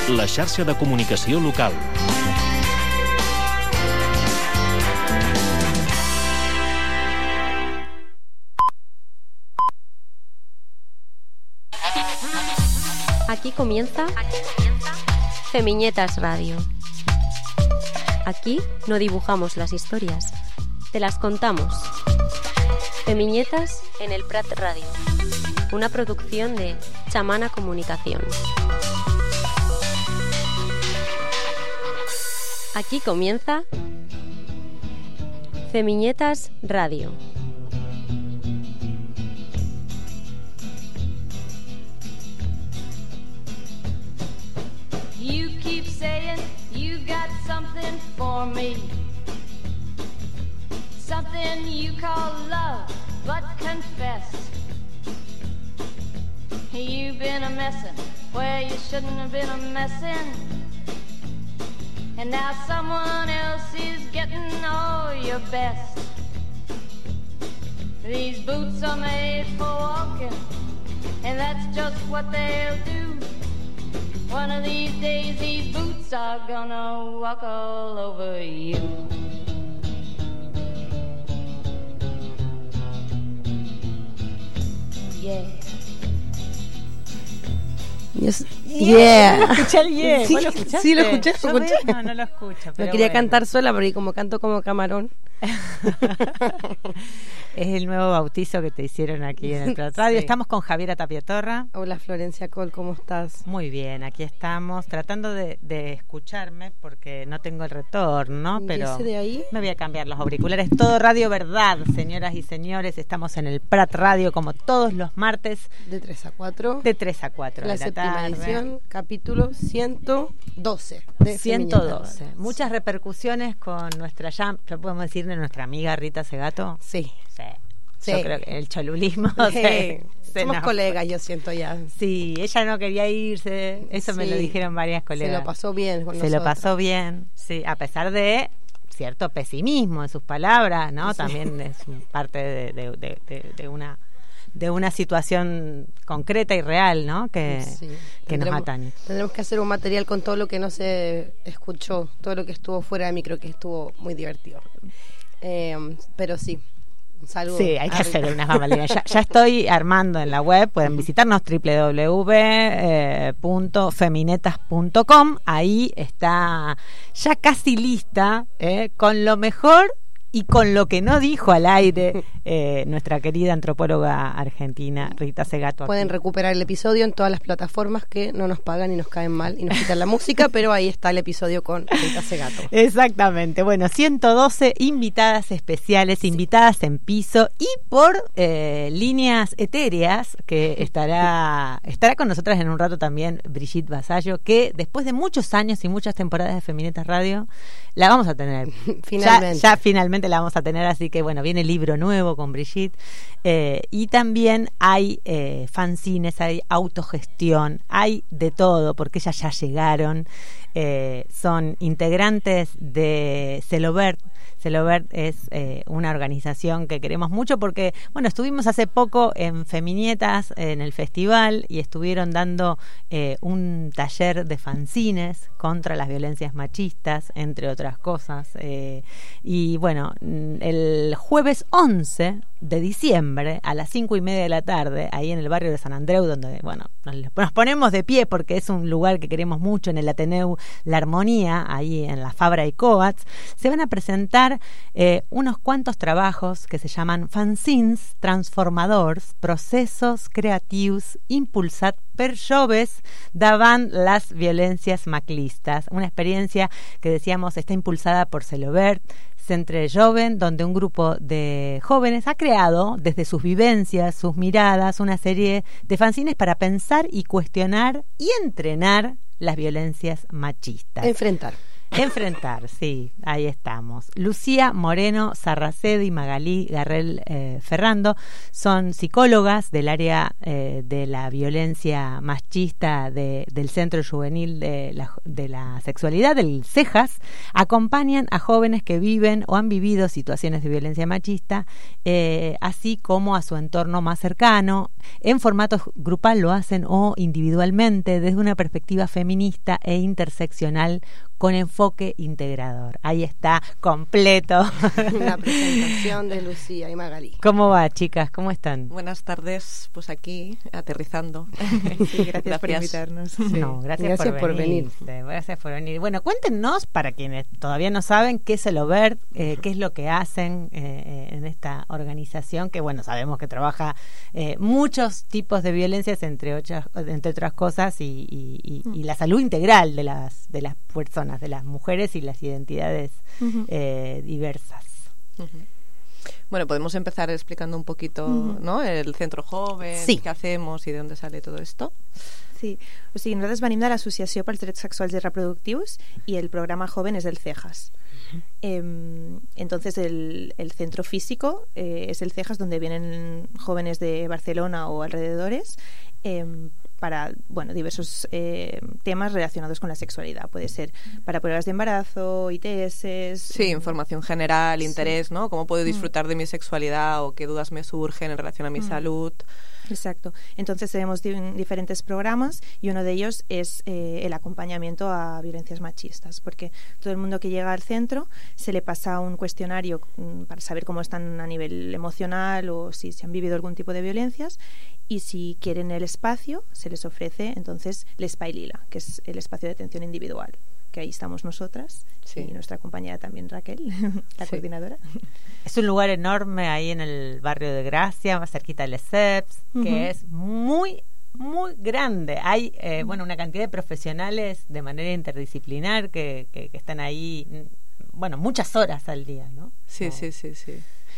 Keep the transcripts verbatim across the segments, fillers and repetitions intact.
la xarxa de comunicació local. Aquí comienza Femiñetas Radio. Aquí no dibujamos las historias, te las contamos. Femiñetas en el Prat Radio, una producción de Chamana Comunicación. Aquí comienza Femiñetas Radio. You keep saying you got something for me, something you call love, but confess you've been a messin' where you shouldn't have been a messin', and now someone else is getting all your best. These boots are made for walking, and that's just what they'll do. One of these days these boots are gonna walk all over you. Yeah. Yes. Yeah. Yo escuché el yeah. Sí, ¿Vos lo escuchaste? sí, lo escuché, lo Yo escuché. veo, no, no lo escucho. Pero Lo quería bueno. cantar sola porque como canto como camarón. Es el nuevo bautizo que te hicieron aquí en el Prat Radio. Sí. Estamos con Javiera Tapiatorra. Hola Florencia Col, ¿cómo estás? Muy bien, aquí estamos tratando de, de escucharme porque no tengo el retorno, ¿Y pero ese de ahí? me voy a cambiar los auriculares. Todo Radio Verdad, señoras y señores. Estamos en el Prat Radio como todos los martes De tres a cuatro. de tres a cuatro La de la séptima tarde. edición, capítulo ciento doce. De ciento Femiñetas doce. Radio. Muchas repercusiones con nuestra, ya, ya podemos decir, de nuestra amiga Rita Segato. Sí. Sí. Sí. Yo creo que el cholulismo Sí. se, se Somos nos- colegas, yo siento ya. Sí, ella no quería irse, eso me Sí. lo dijeron varias colegas. Se lo pasó bien con Se lo nosotros. pasó bien, sí, a pesar de cierto pesimismo en sus palabras, ¿no? Sí. También es parte de, de, de, de- de una de una situación concreta y real, ¿no? Que, Sí. que nos Tendremos- atañe. Tendremos que hacer un material con todo lo que no se escuchó, todo lo que estuvo fuera de micro, que estuvo muy divertido. Eh, pero sí, un saludo. Sí, hay que a hacer Rita. unas bambalinas. Ya, ya estoy armando en la web, pueden visitarnos doble u doble u doble u punto feminetas punto com. Ahí está ya casi lista, eh, con lo mejor y con lo que no dijo al aire eh, nuestra querida antropóloga argentina Rita Segato. Pueden recuperar el episodio en todas las plataformas que no nos pagan y nos caen mal y nos quitan la música, pero ahí está el episodio con Rita Segato. Exactamente, bueno, ciento doce invitadas especiales, invitadas en piso y por eh, líneas etéreas, que estará estará con nosotras en un rato también Brigitte Vasallo, que después de muchos años y muchas temporadas de Feminetas Radio, la vamos a tener. Finalmente. Ya, ya finalmente la vamos a tener, así que bueno, viene libro nuevo con Brigitte, eh, y también hay eh, fanzines, hay autogestión, hay de todo, porque ellas ya llegaron, eh, son integrantes de Celobert. Celobert es eh, una organización que queremos mucho porque, bueno, estuvimos hace poco en Femiñetas, en el festival, y estuvieron dando eh, un taller de fanzines contra las violencias machistas, entre otras cosas. Eh, y bueno, el jueves once de diciembre a las cinco y media de la tarde, ahí en el barrio de San Andreu, donde, bueno, nos, nos ponemos de pie porque es un lugar que queremos mucho, en el Ateneu La Armonía, ahí en la Fabra y Coats, se van a presentar eh, unos cuantos trabajos que se llaman fanzines transformadors, processos creatius impulsat per joves davant las violencias maclistas. Una experiencia que decíamos está impulsada por Celobert, Centre Joven, donde un grupo de jóvenes ha creado desde sus vivencias, sus miradas, una serie de fanzines para pensar y cuestionar y entrenar las violencias machistas. Enfrentar. Enfrentar, sí, ahí estamos. Lucía Moreno Sarraced y Magalí Garrel eh, Ferrando son psicólogas del área eh, de la violencia machista de, del Centro Juvenil de la, de la Sexualidad, del CEJAS. Acompañan a jóvenes que viven o han vivido situaciones de violencia machista, eh, así como a su entorno más cercano. En formato grupal lo hacen o individualmente desde una perspectiva feminista e interseccional con enfoque integrador. Ahí está, completo. La presentación de Lucía y Magalí. ¿Cómo va, chicas? ¿Cómo están? Buenas tardes, pues aquí, aterrizando. Sí, gracias, gracias por invitarnos. Sí. No, gracias, gracias por, por venir. venir. Gracias por venir. Bueno, cuéntenos, para quienes todavía no saben, qué es el OBERT, eh, qué es lo que hacen eh, en esta organización, que bueno, sabemos que trabaja eh, muchos tipos de violencias, entre otras, entre otras cosas, y, y, y, y la salud integral de las, de las personas, de las mujeres y las identidades uh-huh. eh, diversas. Uh-huh. Bueno, podemos empezar explicando un poquito, uh-huh. ¿no? El centro joven, sí. qué hacemos y de dónde sale todo esto. Sí, o sigui, nosaltres venim de l'Associació pels Drets Sexuals i Reproductius y el programa joven es del CEJAS. Uh-huh. Eh, entonces el, el centro físico eh, es el CEJAS, donde vienen jóvenes de Barcelona o alrededores eh, para, bueno, diversos eh, temas relacionados con la sexualidad. Puede ser para pruebas de embarazo, I T S... Sí, información general, interés, sí. ¿no? Cómo puedo disfrutar mm. de mi sexualidad o qué dudas me surgen en relación a mi mm. salud. Exacto. Entonces tenemos di- diferentes programas y uno de ellos es eh, el acompañamiento a violencias machistas, porque todo el mundo que llega al centro se le pasa un cuestionario mm, para saber cómo están a nivel emocional o si se han vivido algún tipo de violencias, y si quieren el espacio se les ofrece entonces l'Espai Lila, que es el espacio de atención individual, que ahí estamos nosotras, sí. y nuestra compañera también Raquel, la sí. coordinadora. Es un lugar enorme ahí en el barrio de Gracia, más cerquita de Lesseps, uh-huh. que es muy, muy grande. Hay, eh, uh-huh. bueno, una cantidad de profesionales de manera interdisciplinar que, que, que están ahí, bueno, muchas horas al día, ¿no? Sí, oh. sí, sí, sí.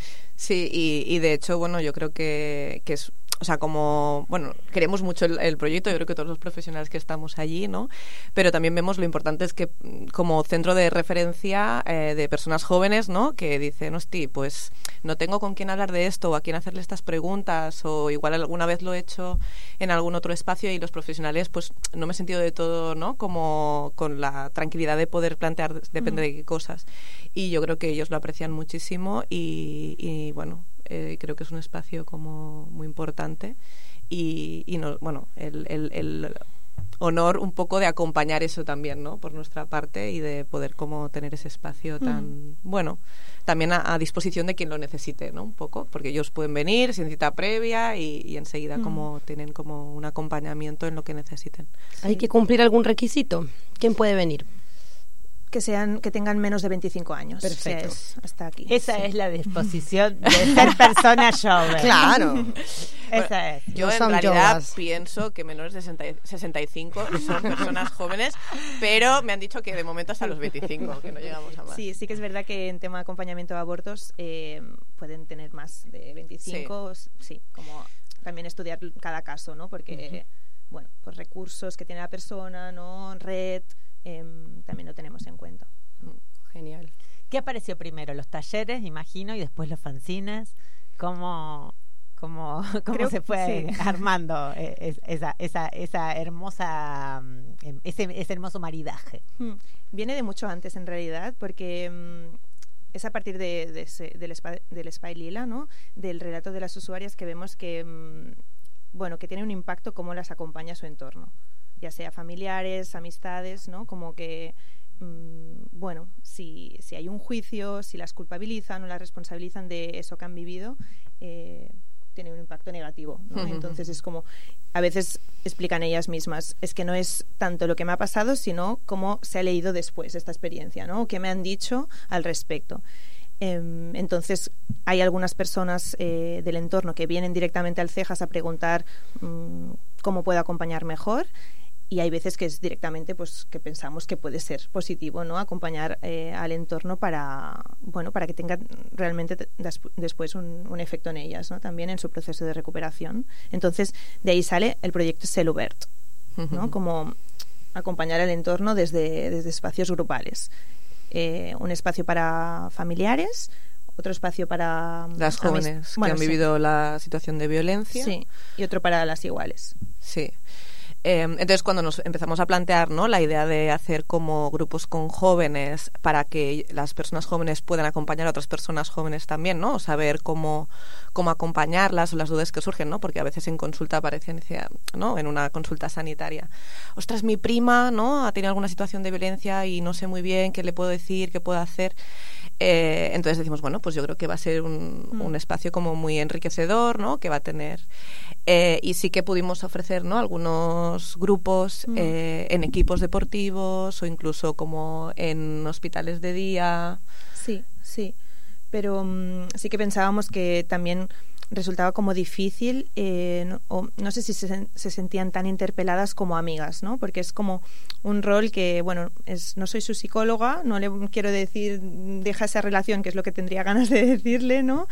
Sí, y, y de hecho, bueno, yo creo que, que es... O sea, como, bueno, queremos mucho el, el proyecto, yo creo que todos los profesionales que estamos allí, ¿no? Pero también vemos lo importante es que como centro de referencia eh, de personas jóvenes, ¿no? Que dicen, hostia, pues no tengo con quién hablar de esto o a quién hacerle estas preguntas, o igual alguna vez lo he hecho en algún otro espacio y los profesionales, pues no me he sentido de todo, ¿no? Como con la tranquilidad de poder plantear, depende mm. de qué cosas. Y yo creo que ellos lo aprecian muchísimo y, y bueno... Eh, creo que es un espacio como muy importante y, y no, bueno, el, el, el honor un poco de acompañar eso también, ¿no? Por nuestra parte y de poder como tener ese espacio tan, mm. bueno, también a, a disposición de quien lo necesite, ¿no? Un poco, porque ellos pueden venir sin cita previa y, y enseguida mm. como tienen como un acompañamiento en lo que necesiten. ¿Hay que cumplir algún requisito? ¿Quién puede venir? Que sean, que tengan menos de veinticinco años. Perfecto. O sea, es hasta aquí. Esa sí. es la disposición de ser persona joven. Claro. Esa es. Yo no en realidad yogas. pienso que menores de sesenta y cinco son personas jóvenes, pero me han dicho que de momento hasta los veinticinco, que no llegamos a más. Sí, sí que es verdad que en tema de acompañamiento a abortos eh, pueden tener más de veinticinco, sí. sí, como también estudiar cada caso, ¿no? Porque, uh-huh. bueno, pues recursos que tiene la persona, ¿no? Red... Eh, también lo tenemos en cuenta. Genial. ¿Qué apareció primero? ¿Los talleres, imagino, y después los fanzines? ¿Cómo, cómo, cómo se fue sí. armando esa, esa, esa hermosa, ese, ese hermoso maridaje? Viene de mucho antes, en realidad, porque um, es a partir de, de ese, del, spa, del Espai Lila, ¿no? Del relato de las usuarias, que vemos que, um, bueno, que tiene un impacto cómo las acompaña a su entorno, ya sea familiares, amistades, ¿no? Como que, mmm, bueno, si, si hay un juicio, si las culpabilizan o las responsabilizan de eso que han vivido, eh, tiene un impacto negativo, ¿no? Uh-huh. Entonces es como, a veces explican ellas mismas, es que no es tanto lo que me ha pasado, sino cómo se ha leído después esta experiencia, ¿no? ¿Qué me han dicho al respecto? Eh, entonces hay algunas personas eh, del entorno que vienen directamente al CEJAS a preguntar mmm, cómo puedo acompañar mejor. Y hay veces que es directamente pues que pensamos que puede ser positivo, ¿no? Acompañar eh, al entorno para, bueno, para que tenga realmente des- después un, un efecto en ellas, ¿no? También en su proceso de recuperación. Entonces, de ahí sale el proyecto Celubert, ¿no? Como acompañar al entorno desde, desde espacios grupales. Eh, un espacio para familiares, otro espacio para las jóvenes que bueno, han vivido sí. la situación de violencia. Sí, y otro para las iguales. Sí. Eh, entonces, cuando nos empezamos a plantear, ¿no?, la idea de hacer como grupos con jóvenes para que las personas jóvenes puedan acompañar a otras personas jóvenes también, ¿no? Saber cómo, cómo acompañarlas o las dudas que surgen, ¿no? Porque a veces en consulta aparecen, ¿no?, en una consulta sanitaria, ostras, mi prima, ¿no?, ha tenido alguna situación de violencia y no sé muy bien qué le puedo decir, qué puedo hacer. Eh, entonces decimos, bueno, pues yo creo que va a ser un, mm. un espacio como muy enriquecedor, ¿no?, que va a tener... Eh, y sí que pudimos ofrecer, ¿no?, algunos grupos mm. eh, en equipos deportivos o incluso como en hospitales de día. Sí, sí. Pero um, sí que pensábamos que también resultaba como difícil, eh, no, o no sé si se, se sentían tan interpeladas como amigas, ¿no? Porque es como un rol que, bueno, es, no soy su psicóloga, no le quiero decir deja esa relación, que es lo que tendría ganas de decirle, ¿no?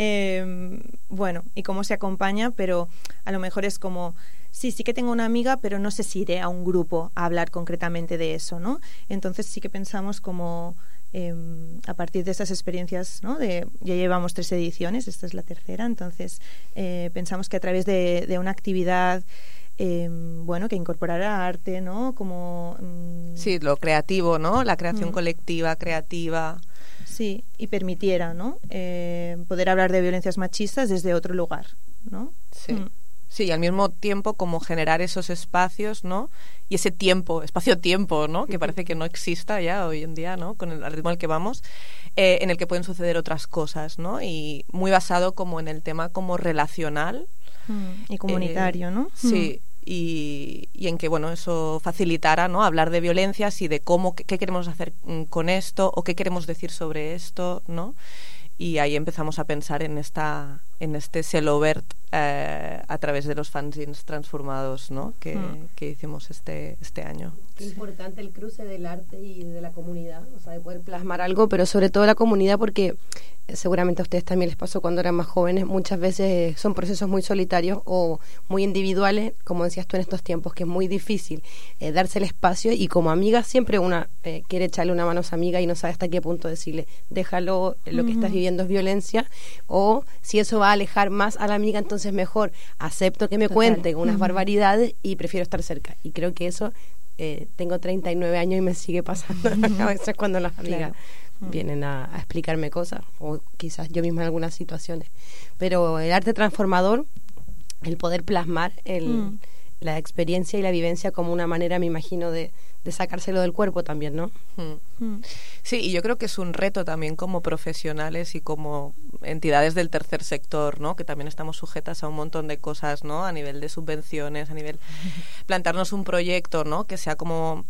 Eh, bueno, y cómo se acompaña, pero a lo mejor es como... Sí, sí que tengo una amiga, pero no sé si iré a un grupo a hablar concretamente de eso, ¿no? Entonces sí que pensamos como... Eh, a partir de estas experiencias, ¿no? De, ya llevamos tres ediciones, esta es la tercera, entonces eh, pensamos que a través de, de una actividad eh, bueno, que incorporara arte, ¿no? Como mm, sí, lo creativo, ¿no? La creación mm. colectiva, creativa. Sí, y permitiera, ¿no? Eh, poder hablar de violencias machistas desde otro lugar, ¿no? Sí. Mm. Sí, y al mismo tiempo como generar esos espacios, ¿no? Y ese tiempo, espacio-tiempo, ¿no? Que parece que no exista ya hoy en día, ¿no? Con el ritmo al que vamos, eh, en el que pueden suceder otras cosas, ¿no? Y muy basado como en el tema como relacional. Mm, y comunitario, eh, ¿no? Sí, mm. y, y en que, bueno, eso facilitara, ¿no? Hablar de violencias y de cómo, qué, qué queremos hacer con esto o qué queremos decir sobre esto, ¿no? Y ahí empezamos a pensar en esta en este Celobert eh, a través de los fanzines transformados, ¿no? que, mm. que hicimos este este año. Qué importante el cruce del arte y de la comunidad, o sea, de poder plasmar algo, pero sobre todo la comunidad, porque seguramente a ustedes también les pasó cuando eran más jóvenes, muchas veces son procesos muy solitarios o muy individuales, como decías tú en estos tiempos, que es muy difícil eh, darse el espacio, y como amiga siempre una eh, quiere echarle una mano a su amiga y no sabe hasta qué punto decirle, déjalo, lo que uh-huh. estás viviendo es violencia, o si eso va a alejar más a la amiga, entonces mejor acepto que me Total. cuenten unas uh-huh. barbaridades y prefiero estar cerca. Y creo que eso, eh, tengo treinta y nueve años y me sigue pasando uh-huh. a veces cuando las amigas claro. vienen a, a explicarme cosas, o quizás yo misma en algunas situaciones. Pero el arte transformador, el poder plasmar el, mm. la experiencia y la vivencia como una manera, me imagino, de, de sacárselo del cuerpo también, ¿no? Mm. Mm. Sí, y yo creo que es un reto también como profesionales y como entidades del tercer sector, ¿no? Que también estamos sujetas a un montón de cosas, ¿no? A nivel de subvenciones, a nivel... plantarnos un proyecto, ¿no? Que sea como...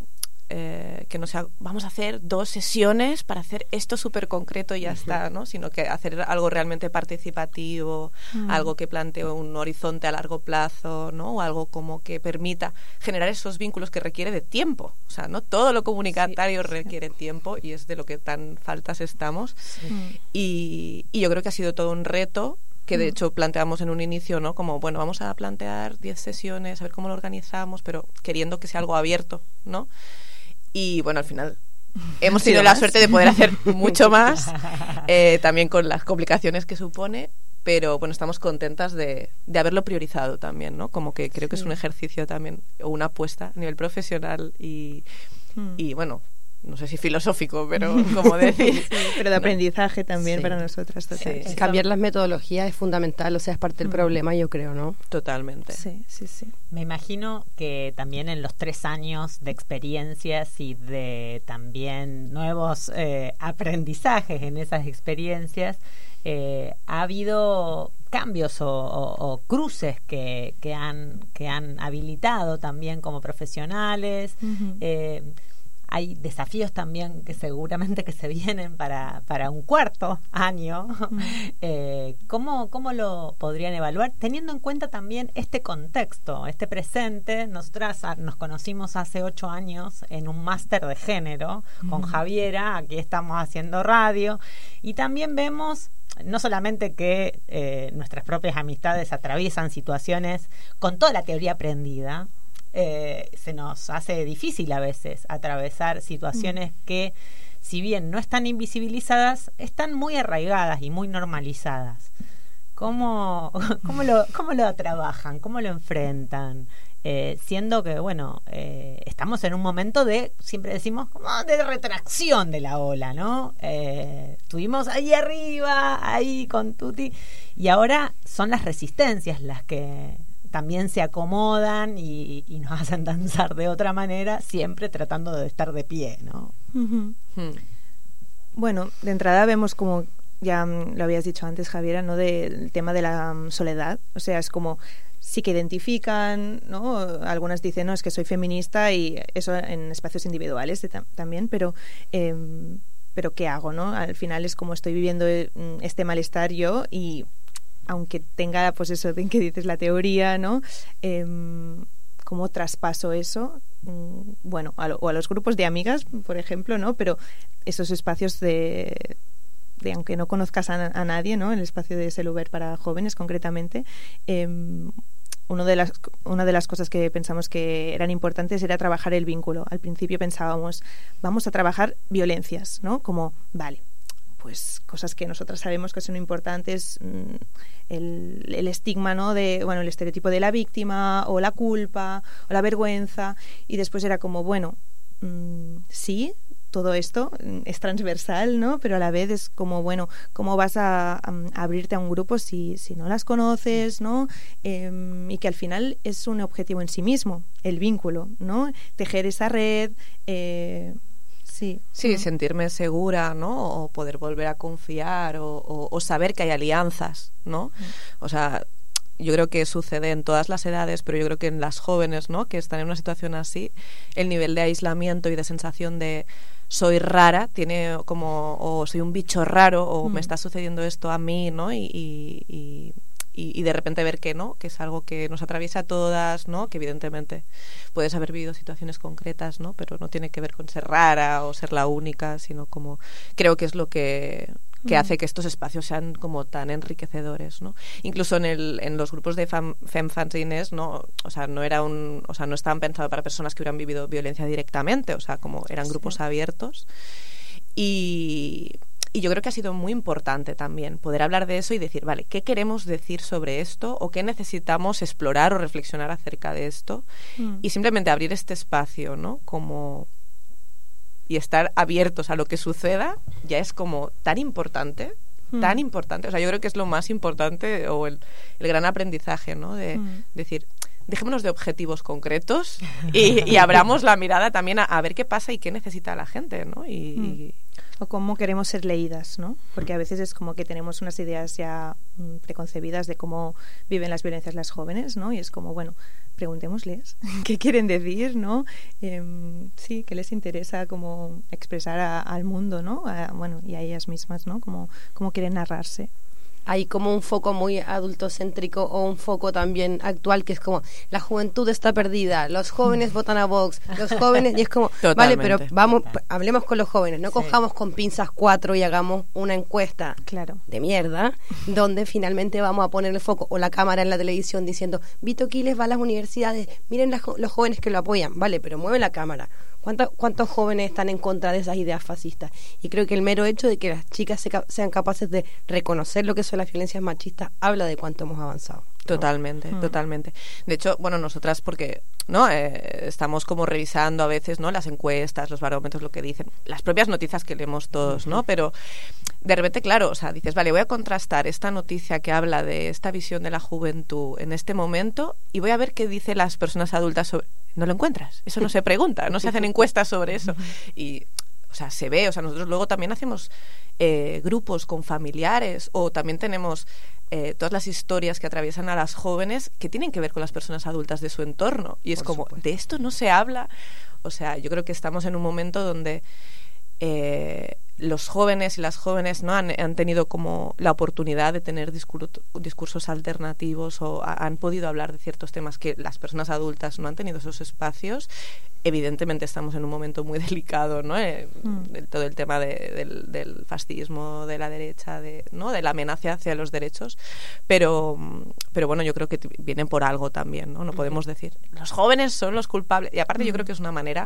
Eh, que no sea, vamos a hacer dos sesiones para hacer esto súper concreto y ya uh-huh. está, ¿no? Sino que hacer algo realmente participativo, uh-huh. algo que plantee un horizonte a largo plazo, ¿no? O algo como que permita generar esos vínculos que requiere de tiempo. O sea, ¿no? Todo lo comunicatario sí, requiere sí. tiempo, y es de lo que tan faltas estamos. Sí. Y, y yo creo que ha sido todo un reto, que de hecho planteamos en un inicio, ¿no? Como, bueno, vamos a plantear diez sesiones, a ver cómo lo organizamos, pero queriendo que sea algo abierto, ¿no? Y bueno, al final hemos tenido la suerte de poder hacer mucho más, eh, también con las complicaciones que supone, pero bueno, estamos contentas de, de haberlo priorizado también, ¿no? Como que creo sí. que es un ejercicio también, o una apuesta a nivel profesional y, mm. y bueno, no sé si filosófico, pero como decir... sí, pero de aprendizaje también sí. para nosotras. Total. Sí. Cambiar las metodologías es fundamental, o sea, es parte del mm. problema, yo creo, ¿no? Totalmente. Sí, sí, sí. Me imagino que también en los tres años de experiencias y de también nuevos eh, aprendizajes en esas experiencias, eh, ha habido cambios o, o, o cruces que, que, han, que han habilitado también como profesionales. Uh-huh. eh, Hay desafíos también que seguramente que se vienen para, para un cuarto año. Mm. Eh, ¿cómo, ¿Cómo lo podrían evaluar? Teniendo en cuenta también este contexto, este presente. Nosotras nos conocimos hace ocho años en un máster de género mm. con Javiera. Aquí estamos haciendo radio. Y también vemos no solamente que eh, nuestras propias amistades atraviesan situaciones con toda la teoría aprendida, eh, se nos hace difícil a veces atravesar situaciones mm. que, si bien no están invisibilizadas, están muy arraigadas y muy normalizadas. ¿Cómo, cómo, lo, cómo lo trabajan? ¿Cómo lo enfrentan? Eh, siendo que, bueno, eh, estamos en un momento de, siempre decimos, como de retracción de la ola, ¿no? Eh, estuvimos ahí arriba, ahí con Tuti, y ahora son las resistencias las que también se acomodan y, y nos hacen danzar de otra manera, siempre tratando de estar de pie, ¿no? Uh-huh. Hmm. Bueno, de entrada vemos como, ya lo habías dicho antes, Javiera, ¿no? Del tema de la um, soledad. O sea, es como sí que identifican, ¿no? Algunas dicen, no, es que soy feminista, y eso en espacios individuales tam- también, pero eh, pero ¿qué hago, no? Al final es como estoy viviendo este malestar yo, y aunque tenga, pues eso de que dices la teoría, ¿no? Eh, ¿Cómo traspaso eso? Bueno, a lo, o a los grupos de amigas, por ejemplo, ¿no? Pero esos espacios de, de aunque no conozcas a, a nadie, ¿no? El espacio de Seluber para jóvenes, concretamente, eh, uno de las, una de las cosas que pensamos que eran importantes era trabajar el vínculo. Al principio pensábamos, vamos a trabajar violencias, ¿no? Como, vale, pues cosas que nosotras sabemos que son importantes, el, el estigma, ¿no? De, bueno, el estereotipo de la víctima, o la culpa, o la vergüenza, y después era como, bueno, mmm, sí, todo esto es transversal, ¿no? Pero a la vez es como, bueno, ¿cómo vas a, a, a abrirte a un grupo si, si no las conoces, ¿no? Eh, y que al final es un objetivo en sí mismo, el vínculo, ¿no? Tejer esa red, eh, sí. Sí, ¿no? Sentirme segura, ¿no? O poder volver a confiar, o, o, o saber que hay alianzas, ¿no? Mm. O sea, yo creo que sucede en todas las edades, pero yo creo que en las jóvenes, ¿no? Que están en una situación así, el nivel de aislamiento y de sensación de soy rara, tiene como, o soy un bicho raro, o mm. me está sucediendo esto a mí, ¿no? Y, y, y, y de repente ver que no, que es algo que nos atraviesa a todas, ¿no? Que evidentemente puedes haber vivido situaciones concretas, ¿no? Pero no tiene que ver con ser rara o ser la única, sino como, creo que es lo que que hace que estos espacios sean como tan enriquecedores, ¿no? Incluso en el en los grupos de fam, femfanzines, ¿no? O sea, no era un, o sea, no estaban pensados para personas que hubieran vivido violencia directamente, o sea, como eran grupos sí. abiertos. Y y yo creo que ha sido muy importante también poder hablar de eso y decir, vale, ¿qué queremos decir sobre esto? ¿O qué necesitamos explorar o reflexionar acerca de esto? Mm. Y simplemente abrir este espacio, ¿no? Como y estar abiertos a lo que suceda ya es como tan importante, mm. tan importante. O sea, yo creo que es lo más importante o el, el gran aprendizaje, ¿no? De mm. decir, dejémonos de objetivos concretos y, y abramos la mirada también a, a ver qué pasa y qué necesita la gente, ¿no? Y, mm. y o cómo queremos ser leídas, ¿no? Porque a veces es como que tenemos unas ideas ya mm, preconcebidas de cómo viven las violencias las jóvenes, ¿no? Y es como, bueno, preguntémosles qué quieren decir, ¿no? Eh, sí, qué les interesa como expresar a, al mundo, ¿no? A, bueno, y a ellas mismas, ¿no? Cómo, cómo quieren narrarse. Hay como un foco muy adultocéntrico o un foco también actual que es como la juventud está perdida, los jóvenes votan a Vox, los jóvenes, y es como, totalmente. Vale, pero vamos, hablemos con los jóvenes, no sí. cojamos con pinzas cuatro y hagamos una encuesta claro. de mierda, donde finalmente vamos a poner el foco o la cámara en la televisión diciendo, Vito Quiles va a las universidades, miren las, los jóvenes que lo apoyan, vale, pero mueve la cámara. ¿Cuántos, ¿Cuántos jóvenes están en contra de esas ideas fascistas? Y creo que el mero hecho de que las chicas se, sean capaces de reconocer lo que son las violencias machistas habla de cuánto hemos avanzado. Totalmente, ¿no? totalmente. De hecho, bueno, nosotras porque no eh, estamos como revisando a veces, ¿no? Las encuestas, los barómetros, lo que dicen, las propias noticias que leemos todos, ¿no? Pero de repente, claro, o sea, dices, vale, voy a contrastar esta noticia que habla de esta visión de la juventud en este momento y voy a ver qué dicen las personas adultas sobre... No lo encuentras, eso no se pregunta, no se hacen encuestas sobre eso. Y, o sea, se ve, o sea, nosotros luego también hacemos eh, grupos con familiares o también tenemos eh, todas las historias que atraviesan a las jóvenes que tienen que ver con las personas adultas de su entorno. Y es Por como, supuesto. De esto no se habla. O sea, yo creo que estamos en un momento donde... Eh, los jóvenes y las jóvenes, ¿no? han, han tenido como la oportunidad de tener discur discursos alternativos o a, han podido hablar de ciertos temas que las personas adultas no han tenido esos espacios. Evidentemente estamos en un momento muy delicado, ¿no? Eh, mm. de, todo el tema de, del, del fascismo, de la derecha, de, ¿no? de la amenaza hacia los derechos, pero, pero bueno, yo creo que vienen por algo también, ¿no? No podemos decir, los jóvenes son los culpables. Y aparte mm. yo creo que es una manera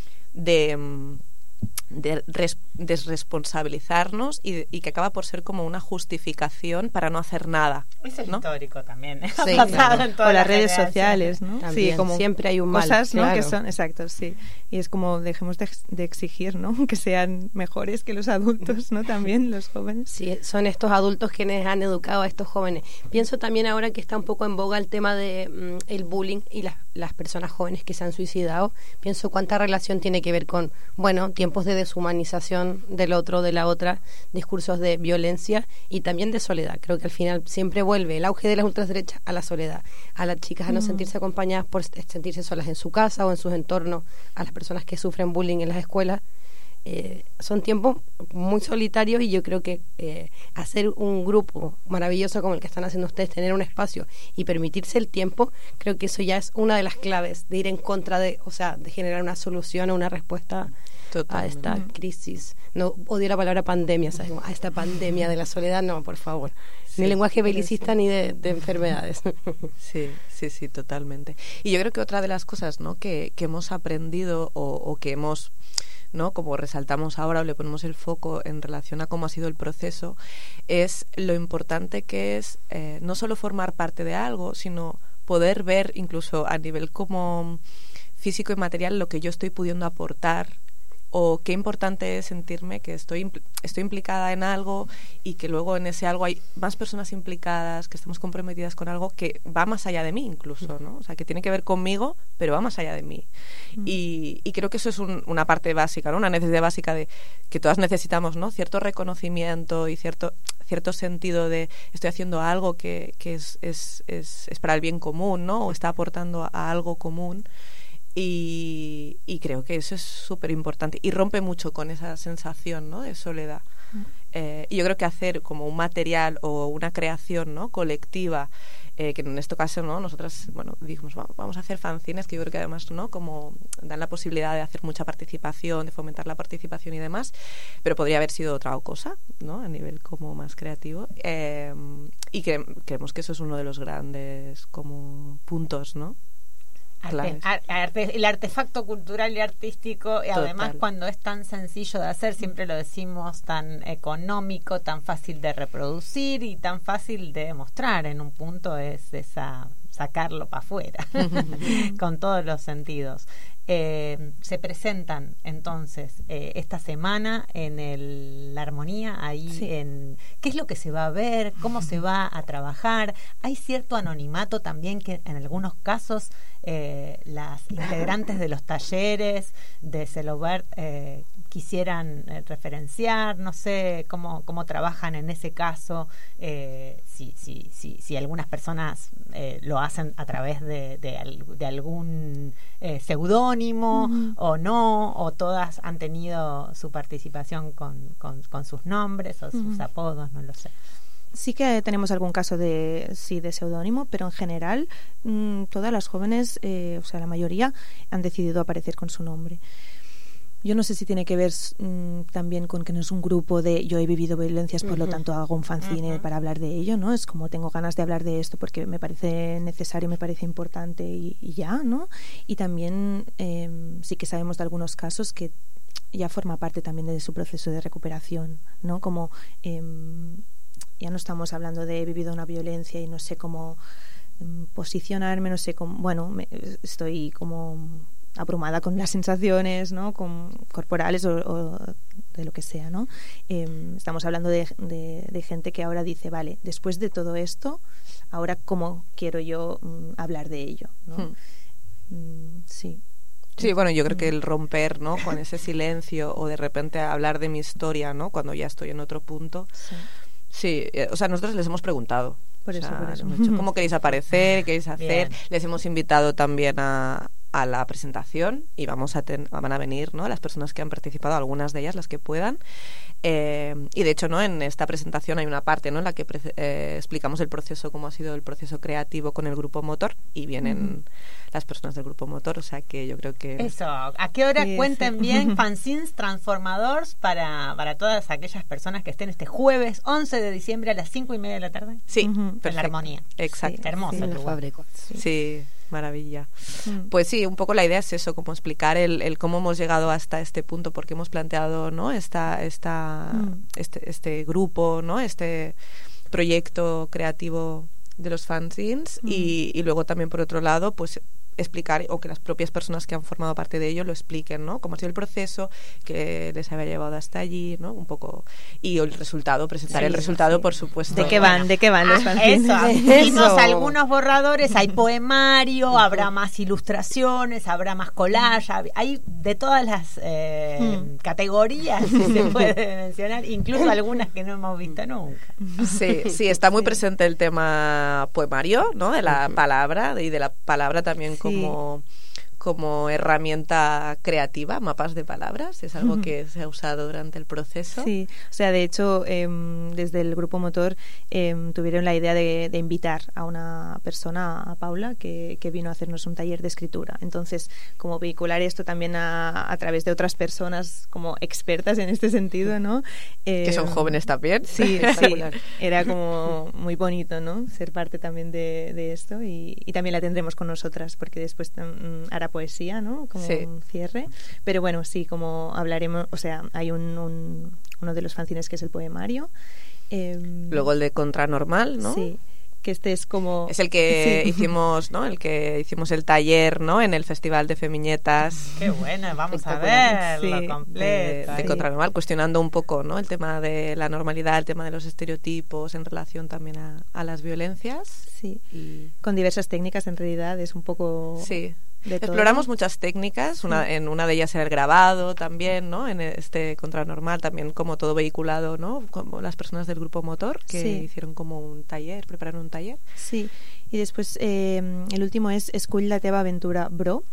de... de res, desresponsabilizarnos y, y que acaba por ser como una justificación para no hacer nada. Es el ¿no? histórico también. Sí, ha claro. en todas o las las redes sociales, ¿no? También, sí, como siempre hay un mal, cosas, ¿no? claro. Que son, exacto, sí. Y es como dejemos de, de exigir, ¿no? Que sean mejores que los adultos, ¿no? También los jóvenes. Sí, son estos adultos quienes han educado a estos jóvenes. Pienso también ahora que está un poco en boga el tema de mm, el bullying y las, las personas jóvenes que se han suicidado. Pienso cuánta relación tiene que ver con, bueno, tiempos de deshumanización del otro, de la otra, discursos de violencia y también de soledad. Creo que al final siempre vuelve el auge de las ultraderechas a la soledad, a las chicas a no mm. sentirse acompañadas por sentirse solas en su casa o en sus entornos, a las personas que sufren bullying en las escuelas. Eh, son tiempos muy solitarios y yo creo que eh, hacer un grupo maravilloso como el que están haciendo ustedes, tener un espacio y permitirse el tiempo, creo que eso ya es una de las claves de ir en contra de, o sea, de generar una solución o una respuesta Totalmente. a esta crisis. No odio la palabra pandemia, ¿sabes? A esta pandemia de la soledad, no, por favor. Sí, ni lenguaje belicista sí. ni de, de enfermedades. Sí, sí, sí, totalmente. Y yo creo que otra de las cosas, ¿no? que, que hemos aprendido o, o que hemos... ¿no? Como resaltamos ahora o le ponemos el foco en relación a cómo ha sido el proceso, es lo importante que es eh, no solo formar parte de algo, sino poder ver incluso a nivel como físico y material lo que yo estoy pudiendo aportar, o qué importante es sentirme que estoy estoy implicada en algo y que luego en ese algo hay más personas implicadas, que estamos comprometidas con algo que va más allá de mí incluso, ¿no? O sea, que tiene que ver conmigo, pero va más allá de mí. Mm. Y, y creo que eso es un, una parte básica, ¿no? Una necesidad básica de que todas necesitamos, ¿no? Cierto reconocimiento y cierto cierto sentido de estoy haciendo algo que, que es, es, es, es para el bien común, ¿no? O está aportando a, a algo común. Y, y creo que eso es súper importante y rompe mucho con esa sensación, ¿no? de soledad. Mm. Eh, y yo creo que hacer como un material o una creación, ¿no? colectiva, eh, que en este caso, ¿no? nosotras, bueno, dijimos, vamos, vamos a hacer fanzines, que yo creo que además, ¿no? como dan la posibilidad de hacer mucha participación, de fomentar la participación y demás, pero podría haber sido otra cosa, ¿no? a nivel como más creativo. Eh, y que, creemos que eso es uno de los grandes como puntos, ¿no? Arte, arte, el artefacto cultural y artístico, y además cuando es tan sencillo de hacer, siempre lo decimos, tan económico, tan fácil de reproducir y tan fácil de mostrar, en un punto es esa sacarlo para afuera con todos los sentidos. Eh, se presentan entonces eh, esta semana en el, la Armonía, ahí sí. en qué es lo que se va a ver, cómo se va a trabajar. Hay cierto anonimato también que en algunos casos eh, las integrantes de los talleres de Celobert eh, quisieran eh, referenciar, no sé cómo, cómo trabajan en ese caso, eh, si, si, si, si algunas personas eh, lo hacen a través de, de, de algún eh, seudónimo uh-huh. o no, o todas han tenido su participación con, con, con sus nombres o uh-huh. sus apodos, no lo sé. Sí que tenemos algún caso de sí de seudónimo, pero en general mmm, todas las jóvenes, eh, o sea, la mayoría han decidido aparecer con su nombre. Yo no sé si tiene que ver mmm, también con que no es un grupo de yo he vivido violencias, por uh-huh. lo tanto hago un fanzine uh-huh. para hablar de ello, ¿no? Es como tengo ganas de hablar de esto porque me parece necesario, me parece importante y, y ya, ¿no? Y también eh, sí que sabemos de algunos casos que ya forma parte también de su proceso de recuperación, ¿no? Como eh, ya no estamos hablando de he vivido una violencia y no sé cómo eh, posicionarme, no sé cómo, bueno, me, estoy como abrumada con las sensaciones, ¿no? Con corporales o, o de lo que sea, ¿no? Eh, estamos hablando de, de, de gente que ahora dice, vale, después de todo esto, ahora cómo quiero yo mm, hablar de ello, ¿no? Hmm. Mm, sí. Sí, bueno, yo creo que el romper, ¿no? con ese silencio o de repente hablar de mi historia, ¿no? Cuando ya estoy en otro punto. Sí, sí eh, o sea, nosotros les hemos preguntado. Por eso, o sea, por eso. Hemos dicho, ¿cómo queréis aparecer? ¿Qué queréis hacer? Bien. Les hemos invitado también a a la presentación y vamos a ten, van a venir, ¿no?, las personas que han participado, algunas de ellas, las que puedan. Eh, y de hecho, ¿no?, en esta presentación hay una parte, ¿no?, en la que pre- eh, explicamos el proceso, cómo ha sido el proceso creativo con el Grupo Motor, y vienen mm. las personas del Grupo Motor, o sea que yo creo que... Eso, ¿a qué hora sí, cuenten sí. bien fanzines transformadores para, para todas aquellas personas que estén este jueves once de diciembre a las cinco y media de la tarde? Sí, uh-huh. En la Armonía. Exacto. Sí, hermoso sí, el lugar. Sí. sí. Maravilla. Mm. Pues sí, un poco la idea es eso, como explicar el, el cómo hemos llegado hasta este punto, porque hemos planteado, ¿no?, esta, esta, mm. este, este grupo, ¿no?, este proyecto creativo de los fanzines mm. y, y luego también por otro lado, pues explicar, o que las propias personas que han formado parte de ello lo expliquen, ¿no?, cómo ha sido el proceso, que les había llevado hasta allí, ¿no?, un poco, y el resultado, presentar sí, el resultado, sí. por supuesto. ¿De qué van? ¿De qué van los fanzines? Ah, eso, vimos algunos borradores, hay poemario, habrá más ilustraciones, habrá más collage, hay de todas las eh, hmm. categorías que se puede mencionar, incluso algunas que no hemos visto nunca. Sí, sí, está muy presente el tema poemario, ¿no?, de la palabra, y de la palabra también como, como herramienta creativa, mapas de palabras, es algo que se ha usado durante el proceso. Sí, o sea, de hecho, eh, desde el Grupo Motor eh, tuvieron la idea de, de invitar a una persona, a Paula, que, que vino a hacernos un taller de escritura. Entonces, como vehicular esto también a, a través de otras personas como expertas en este sentido, ¿no? Eh, que son jóvenes también. Sí, sí, era como muy bonito, ¿no?, ser parte también de, de esto, y, y también la tendremos con nosotras, porque después um, hará poesía, ¿no?, como sí. un cierre, pero bueno, sí, como hablaremos, o sea, hay un, un uno de los fanzines que es el poemario, eh, luego el de Contranormal, ¿no? Sí, que este es como... Es el que sí. hicimos, ¿no?, el que hicimos el taller, ¿no?, en el Festival de Femiñetas. Qué bueno, vamos a verlo sí. completo. De, de Contranormal, cuestionando un poco, ¿no?, el tema de la normalidad, el tema de los estereotipos en relación también a, a las violencias. Sí, y... con diversas técnicas, en realidad, es un poco... Sí. Exploramos todo. muchas técnicas, una, en una de ellas era el grabado también, ¿no?, en este Contranormal, también como todo vehiculado, ¿no?, como las personas del Grupo Motor, que sí. hicieron como un taller, prepararon un taller. Sí, y después eh, el último es Escull la teva aventura, bro,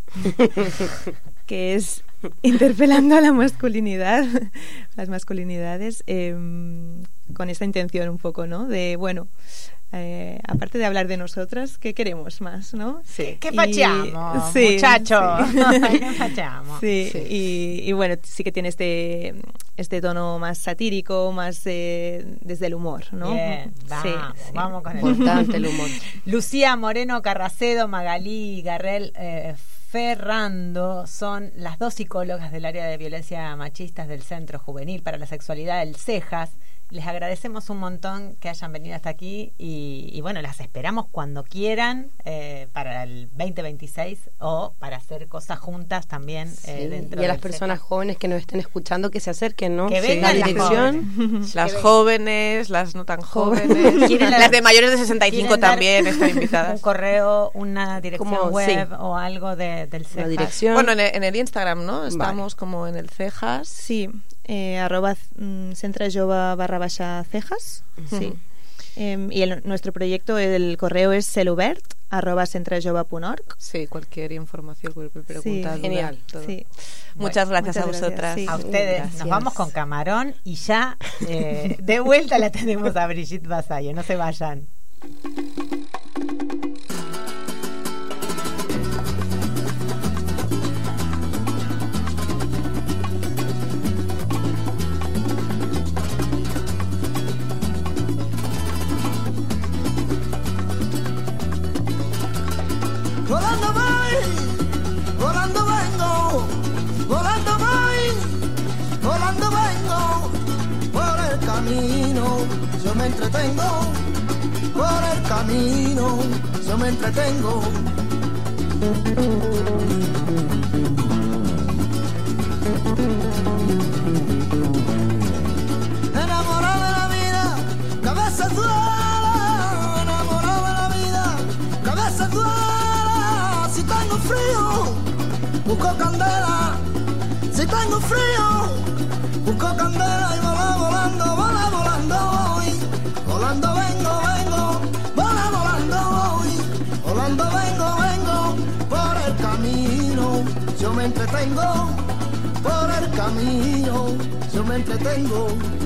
que es interpelando a la masculinidad, las masculinidades, eh, con esta intención un poco, ¿no?, de, bueno... Eh, aparte de hablar de nosotras, ¿qué queremos más, no? Sí. ¿Qué fachamos, sí, muchachos? Sí. ¿Qué fachamos? Sí, sí. Y, y bueno, sí que tiene este este tono más satírico, más eh, desde el humor, ¿no? Bien, vamos, sí, sí. vamos con el Importante el humor. Lucía Moreno Carracedo, Magalí Garrel eh, Ferrando son las dos psicólogas del área de violencia machistas del Centro Juvenil para la Sexualidad, el CEJAS. Les agradecemos un montón que hayan venido hasta aquí y, y bueno, las esperamos cuando quieran eh, para el veinte veintiséis o para hacer cosas juntas también. Sí, eh, dentro y a las del personas C E P A. jóvenes que nos estén escuchando, que se acerquen, ¿no? Que Sí, vengan la las dirección. jóvenes. Las Que jóvenes, las no tan jóvenes, ¿Quieren la- las de mayores de sesenta y cinco ¿Quieren dar también están un invitadas. correo, una dirección Como- web sí. o algo de, del La CEJAS? dirección. Bueno, en el, en el Instagram, ¿no? Estamos Vale. como en el Cejas. Sí, eh, arroba mm, centre jove barra baixa cejas, sí. Eh, y el, nuestro proyecto, el correo es celobert arroba centrejove punt org. Sí, cualquier información, cualquier pregunta, Sí, duda, genial. todo. Sí. Muchas Bueno, gracias muchas a vosotras. gracias, sí. A ustedes, Gracias. nos vamos con Camarón y ya eh, de vuelta la tenemos a Brigitte Vasallo, no se vayan. Volando voy, volando vengo, volando voy, volando vengo, por el camino yo me entretengo, por el camino yo me entretengo. Enamorado de la vida, cabeza dura, enamorado de la vida, cabeza dura. Si tengo frío, busco candela. Si tengo frío, busco candela y vola volando, vola volando voy. Volando vengo, vengo, vola volando voy. Volando vengo, vengo, por el camino yo me entretengo por el camino, yo me entretengo.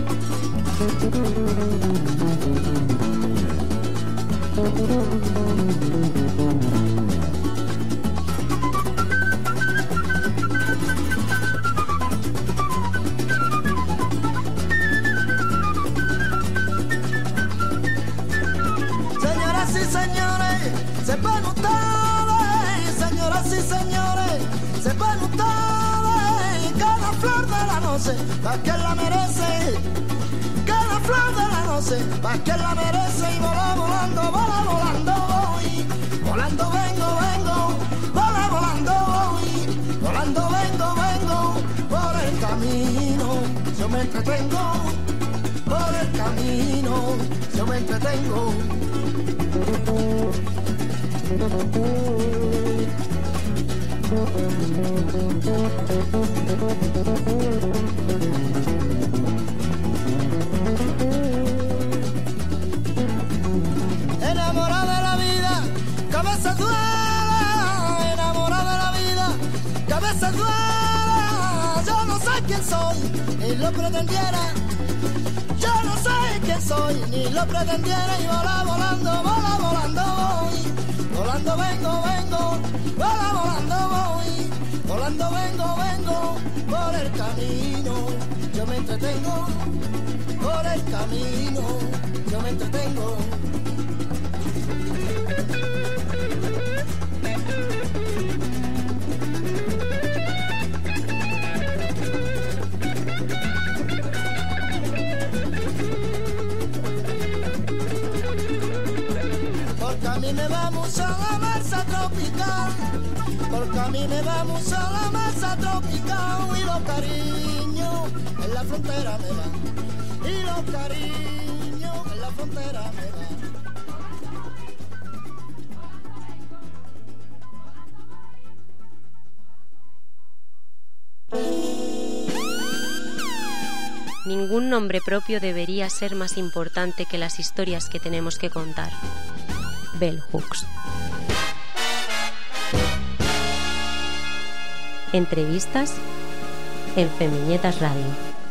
Señoras y señores, sepan ustedes, señoras y señores, sepan ustedes, cada flor de la noche, pa' quien la merece, cada flor de la noche, pa' quien la merece, y vola volando, vola volando voy, volando vengo, vengo, vola volando voy, volando vengo, vengo, por el camino, yo me entretengo, por el camino, yo me entretengo. Enamorada de la vida, cabeza duela, enamorada de la vida, cabeza duela, yo no sé quién soy, ni lo pretendiera, yo no sé quién soy, ni lo pretendiera, y vola volando, vola volando voy, volando vengo, vengo, vola volando voy, volando vengo, vengo, por el camino, yo me entretengo, por el camino, yo me entretengo. Porque a mí me va mucho la masa tropical, porque a mí me va mucho la masa tropical, y los cariños en la frontera me van, y los cariños en la frontera me van. Ningún nombre propio debería ser más importante que las historias que tenemos que contar. Bell Hooks. Entrevistas en Femiñetas Radio.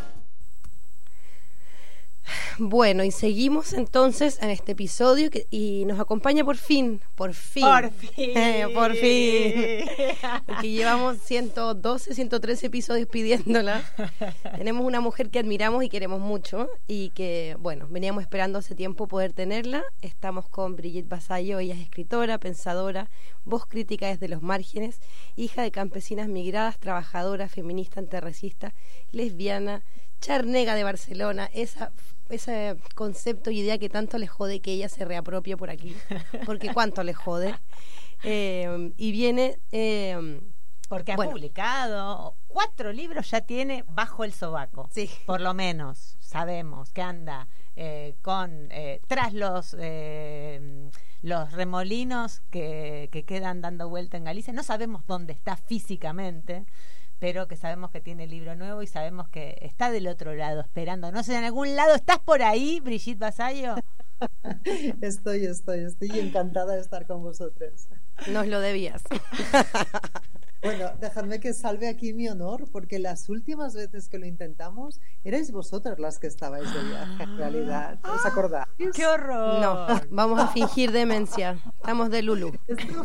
Bueno, y seguimos entonces en este episodio que, y nos acompaña por fin, por fin. Por fin. Eh, por fin. Porque llevamos ciento doce, ciento trece episodios pidiéndola. Tenemos una mujer que admiramos y queremos mucho y que, bueno, veníamos esperando hace tiempo poder tenerla. Estamos con Brigitte Vasallo, ella es escritora, pensadora, voz crítica desde los márgenes, hija de campesinas migradas, trabajadora, feminista, antirracista, lesbiana, charnega de Barcelona, esa... ese concepto y idea que tanto le jode que ella se reapropie por aquí, porque cuánto le jode, eh, y viene eh, porque ha bueno. publicado cuatro libros, ya tiene bajo el sobaco, sí, por lo menos sabemos que anda eh, con eh, tras los eh, los remolinos que, que quedan dando vuelta en Galicia, no sabemos dónde está físicamente, pero que sabemos que tiene libro nuevo y sabemos que está del otro lado esperando. No sé, en algún lado, ¿estás por ahí, Brigitte Vasallo? Estoy, estoy, estoy encantada de estar con vosotros. Nos lo debías. Bueno, dejadme que salve aquí mi honor, porque las últimas veces que lo intentamos, erais vosotras las que estabais de viaje, en realidad. ¿Os acordáis? ¡Qué horror! No, vamos a fingir demencia. Estamos de Lulu.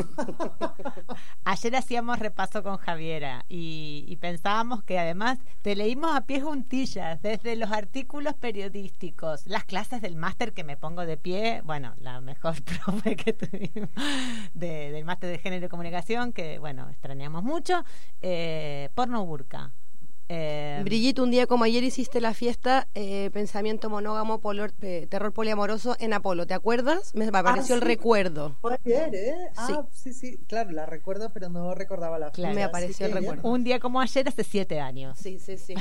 Ayer hacíamos repaso con Javiera y, y pensábamos que además te leímos a pie juntillas, desde los artículos periodísticos, las clases del máster que me pongo de pie, bueno, la mejor profe que tuvimos de, del máster de género y comunicación, que bueno, extrañamos mucho, eh, porno burka. Eh, Brigitte, un día como ayer hiciste la fiesta eh, Pensamiento Monógamo, polor, eh, Terror Poliamoroso en Apolo, ¿te acuerdas? Me apareció ah, el sí. recuerdo. Fue ayer, ¿eh? Sí. Ah, sí, sí, claro, la recuerdo, pero no recordaba la Claro, fecha. me apareció el recuerdo. Un día como ayer, hace siete años. Sí, sí, sí.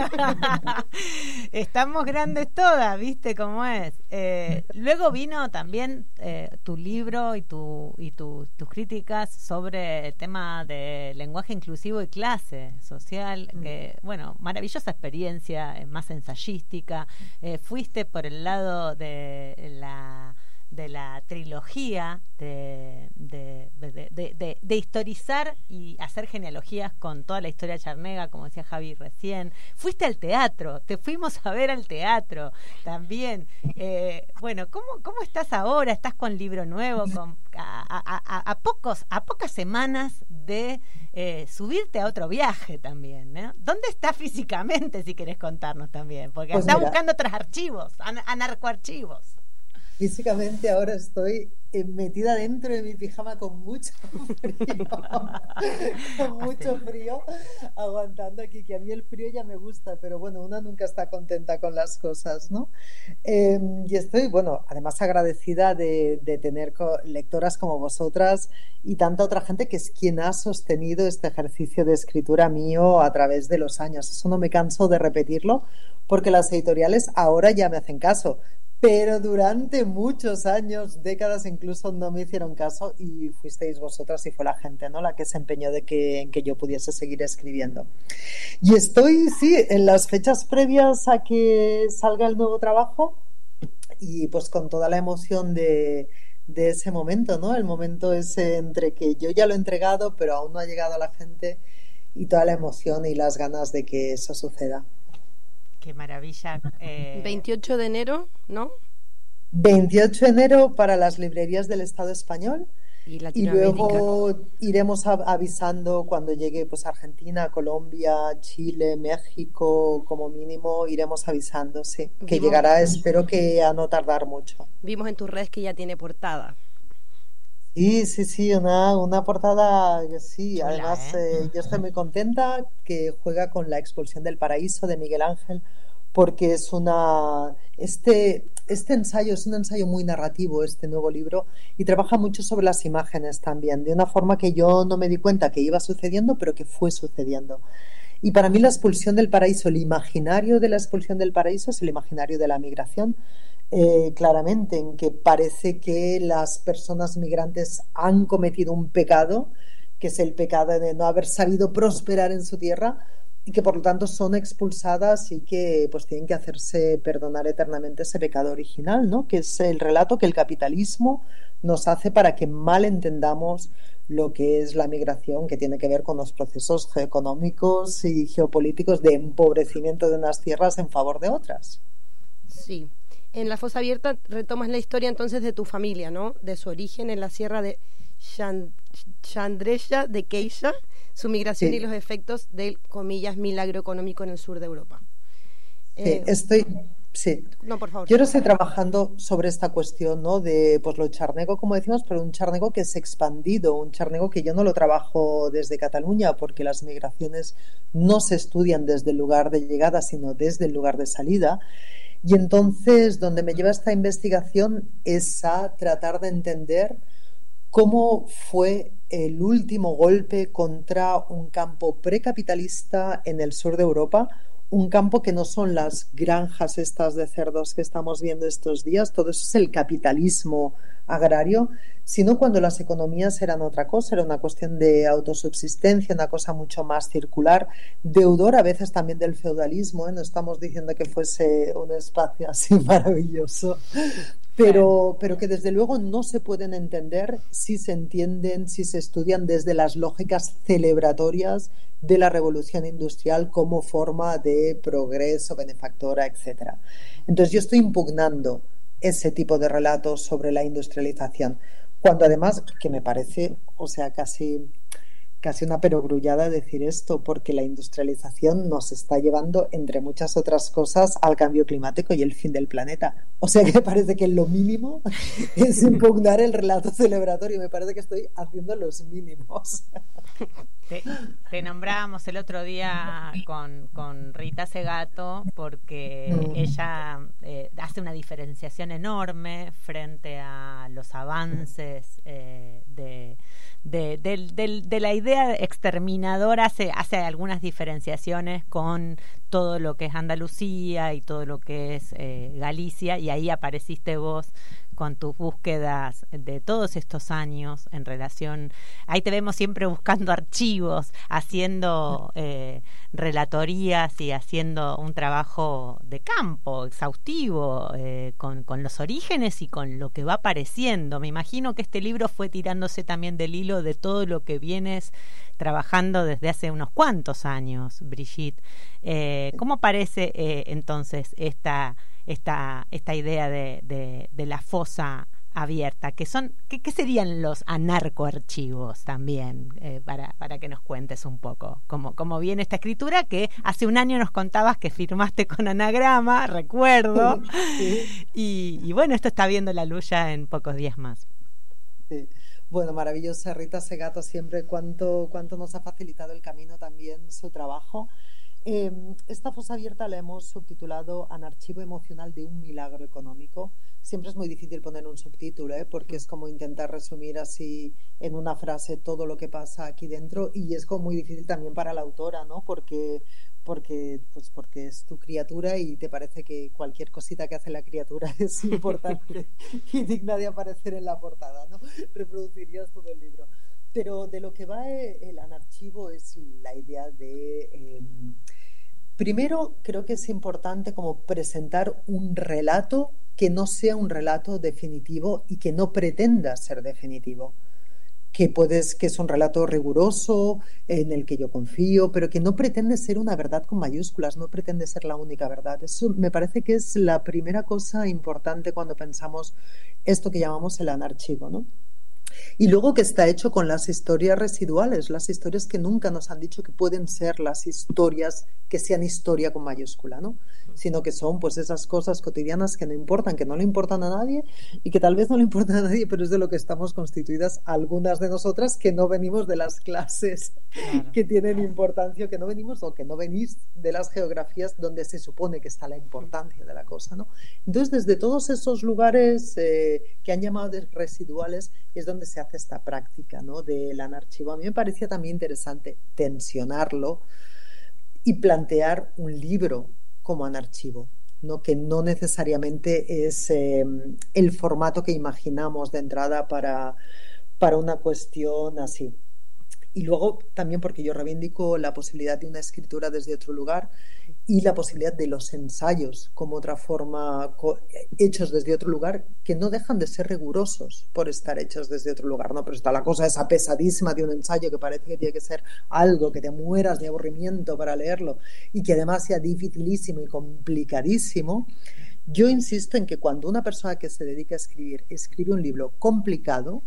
Estamos grandes todas, ¿viste cómo es? Eh, luego vino también eh, tu libro y, tu, y tu, tus críticas sobre el tema de lenguaje inclusivo y clase social, mm. que, bueno, maravillosa experiencia, eh, más ensayística. Eh, fuiste por el lado de la de la trilogía, de, de, de, de, de, de historizar y hacer genealogías con toda la historia charnega, como decía Javi recién. Fuiste al teatro, te fuimos a ver al teatro también. Eh, bueno, ¿cómo, ¿cómo estás ahora? ¿Estás con libro nuevo? Con, a, a, a, a, pocos, a pocas semanas de eh, subirte a otro viaje también, ¿no? ¿Dónde estás físicamente, si querés contarnos también? Porque Pues estás mira, buscando otros archivos, an- anarcoarchivos. físicamente ahora estoy eh, metida dentro de mi pijama con mucho frío, con mucho frío, aguantando aquí, que a mí el frío ya me gusta, pero bueno, una nunca está contenta con las cosas, ¿no? Eh, y estoy, bueno, además agradecida de, de tener co- lectoras como vosotras y tanta otra gente que es quien ha sostenido este ejercicio de escritura mío a través de los años. Eso no me canso de repetirlo, porque las editoriales ahora ya me hacen caso. Pero durante muchos años, décadas incluso, no me hicieron caso y fuisteis vosotras y fue la gente, ¿no?, la que se empeñó de que, en que yo pudiese seguir escribiendo. Y estoy, sí, en las fechas previas a que salga el nuevo trabajo y pues con toda la emoción de, de ese momento, ¿no? El momento ese entre que yo ya lo he entregado, pero aún no ha llegado a la gente, y toda la emoción y las ganas de que eso suceda. Qué maravilla. Eh... veintiocho de enero, ¿no? veintiocho de enero para las librerías del Estado español Y, y luego iremos a- avisando cuando llegue pues Argentina, Colombia, Chile, México, como mínimo iremos avisando, sí, que Vimos- llegará, espero que a no tardar mucho. Vimos en tus redes que ya tiene portada. Sí, sí, sí, una, una portada que sí, Chula, además ¿eh? eh, yo estoy muy contenta, que juega con La expulsión del paraíso de Miguel Ángel, porque es una este, este ensayo es un ensayo muy narrativo, este nuevo libro, y trabaja mucho sobre las imágenes también, de una forma que yo no me di cuenta que iba sucediendo, pero que fue sucediendo. Y para mí la expulsión del paraíso, el imaginario de la expulsión del paraíso es el imaginario de la migración, eh, claramente, en que parece que las personas migrantes han cometido un pecado, que es el pecado de no haber sabido prosperar en su tierra, y que por lo tanto son expulsadas y que pues tienen que hacerse perdonar eternamente ese pecado original, ¿no? Que es el relato que el capitalismo nos hace para que mal entendamos lo que es la migración, que tiene que ver con los procesos económicos y geopolíticos de empobrecimiento de unas tierras en favor de otras. Sí. En La Fosa Abierta retomas la historia entonces de tu familia, ¿no? De su origen en la sierra de Chan- Chandrella de Queixa, su migración Sí. y los efectos del, comillas, milagro económico en el sur de Europa. Sí, Eh, estoy... Sí. no, por favor. Yo ahora estoy trabajando sobre esta cuestión, ¿no? De pues lo charnego, como decimos, pero un charnego que es expandido, un charnego que yo no lo trabajo desde Cataluña, porque las migraciones no se estudian desde el lugar de llegada, sino desde el lugar de salida. Y entonces, donde me lleva esta investigación es a tratar de entender cómo fue el último golpe contra un campo precapitalista en el sur de Europa, un campo que no son las granjas estas de cerdos que estamos viendo estos días, todo eso es el capitalismo agrario, sino cuando las economías eran otra cosa, era una cuestión de autosubsistencia, una cosa mucho más circular, deudor a veces también del feudalismo, ¿eh? No estamos diciendo que fuese un espacio así maravilloso, pero, pero que desde luego no se pueden entender si se entienden, si se estudian desde las lógicas celebratorias de la revolución industrial como forma de progreso, benefactora, etcétera. Entonces yo estoy impugnando ese tipo de relatos sobre la industrialización, cuando además, que me parece, o sea, casi, casi una perogrullada decir esto, porque la industrialización nos está llevando, entre muchas otras cosas, al cambio climático y el fin del planeta. O sea que me parece que lo mínimo es impugnar el relato celebratorio, me parece que estoy haciendo los mínimos. Te, te nombrábamos el otro día con, con Rita Segato porque Mm. ella eh, hace una diferenciación enorme frente a los avances eh, de, de, del- del- de la idea exterminadora, hace, hace algunas diferenciaciones con todo lo que es Andalucía y todo lo que es eh, Galicia, y ahí apareciste vos con tus búsquedas de todos estos años en relación, ahí te vemos siempre buscando archivos, haciendo eh, relatorías y haciendo un trabajo de campo exhaustivo eh, con, con los orígenes y con lo que va apareciendo. Me imagino que este libro fue tirándose también del hilo de todo lo que vienes trabajando desde hace unos cuantos años, Brigitte. Eh, ¿Cómo parece eh, entonces esta, esta, esta idea de, de, de la fosa abierta? ¿Qué son, qué, qué serían los anarcoarchivos también? Eh, para, para que nos cuentes un poco cómo, cómo viene esta escritura, que hace un año nos contabas que firmaste con Anagrama, recuerdo. Sí. Y, y bueno, esto está viendo la luz ya en pocos días más. Sí. Bueno, maravillosa Rita Segato, siempre cuánto, cuánto nos ha facilitado el camino también su trabajo. Eh, esta fosa abierta la hemos subtitulado Anarchivo emocional de un milagro económico. Siempre es muy difícil poner un subtítulo, ¿eh? Porque es como intentar resumir así en una frase todo lo que pasa aquí dentro, y es como muy difícil también para la autora, ¿no? Porque, porque, pues porque es tu criatura y te parece que cualquier cosita que hace la criatura es importante y digna de aparecer en la portada, ¿no? Reproducirías todo el libro. Pero de lo que va el anarchivo es la idea de... Eh, primero, creo que es importante como presentar un relato que no sea un relato definitivo y que no pretenda ser definitivo. Que puedes, que es un relato riguroso, en el que yo confío, pero que no pretende ser una verdad con mayúsculas, no pretende ser la única verdad. Eso me parece que es la primera cosa importante cuando pensamos esto que llamamos el anarchivo, ¿no? Y luego que está hecho con las historias residuales, las historias que nunca nos han dicho que pueden ser las historias que sean historia con mayúscula, ¿no? Sino que son pues esas cosas cotidianas que no importan, que no le importan a nadie y que tal vez no le importan a nadie, pero es de lo que estamos constituidas algunas de nosotras que no venimos de las clases claro. que tienen importancia, que no venimos o que no venís de las geografías donde se supone que está la importancia de la cosa, ¿no? Entonces, desde todos esos lugares eh, que han llamado de residuales es donde se hace esta práctica, ¿no? Del anarchivo. A mí me parecía también interesante tensionarlo y plantear un libro como anarchivo, ¿no? Que no necesariamente es eh, el formato que imaginamos de entrada para, para una cuestión así. Y luego también porque yo reivindico la posibilidad de una escritura desde otro lugar y la posibilidad de los ensayos como otra forma, hechos desde otro lugar, que no dejan de ser rigurosos por estar hechos desde otro lugar, ¿no? Pero está la cosa esa pesadísima de un ensayo que parece que tiene que ser algo que te mueras de aburrimiento para leerlo y que además sea dificilísimo y complicadísimo. Yo insisto en que cuando una persona que se dedica a escribir escribe un libro complicado,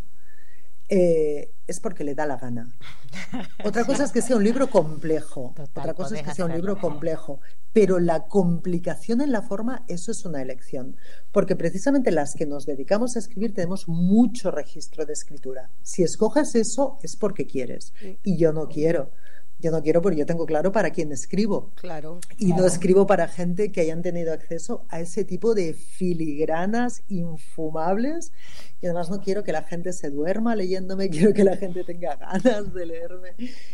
Eh, es porque le da la gana. Otra cosa es que sea un libro complejo. Total, otra cosa es que sea un libro complejo. Pero la complicación en la forma, eso es una elección. Porque precisamente las que nos dedicamos a escribir tenemos mucho registro de escritura. Si escoges eso, es porque quieres. Y yo no quiero. Yo no quiero porque yo tengo claro para quién escribo. Claro. Y claro. no escribo para gente que hayan tenido acceso a ese tipo de filigranas infumables. Y además no quiero que la gente se duerma leyéndome, quiero que la gente tenga ganas de leerme.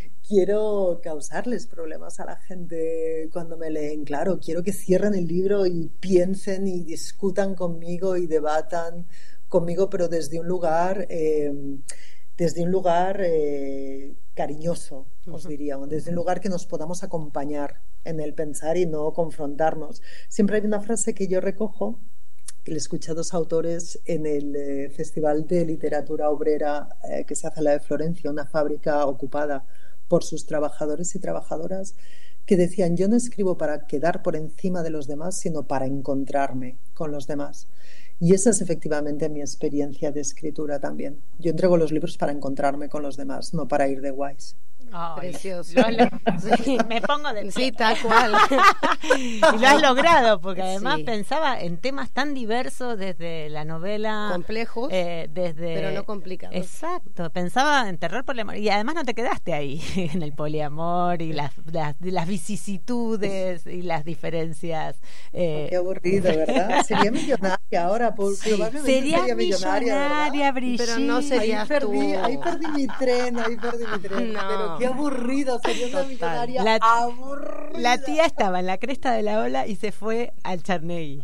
Quiero causarles problemas a la gente cuando me leen. Claro, quiero que cierren el libro y piensen y discutan conmigo y debatan conmigo, pero desde un lugar... Eh, desde un lugar eh, cariñoso, os diría, desde un lugar que nos podamos acompañar en el pensar y no confrontarnos. Siempre hay una frase que yo recojo, que le escuché a dos autores en el eh, Festival de Literatura Obrera eh, que se hace en la de Florencia, una fábrica ocupada por sus trabajadores y trabajadoras, que decían: yo no escribo para quedar por encima de los demás, sino para encontrarme con los demás. Y esa es efectivamente mi experiencia de escritura también. Yo entrego los libros para encontrarme con los demás, no para ir de guays. Ay, precioso. Lo, lo, sí, me pongo de sí, tal cual. Y lo has logrado, porque además sí. pensaba en temas tan diversos, desde la novela complejos, eh, desde pero no complicados. Exacto, pensaba en terror, poliamor, y además no te quedaste ahí en el poliamor y las, las, las vicisitudes y las diferencias. Eh, Qué aburrido, ¿verdad? Sería millonaria ahora, por, sí, probablemente sería, sería millonaria, millonaria Brigitte, pero no serías ahí perdí, tú. Ahí perdí mi tren, ahí perdí mi tren. No. Pero qué aburrido, sería una millonaria la, aburrida. La tía estaba en la cresta de la ola y se fue al Charney.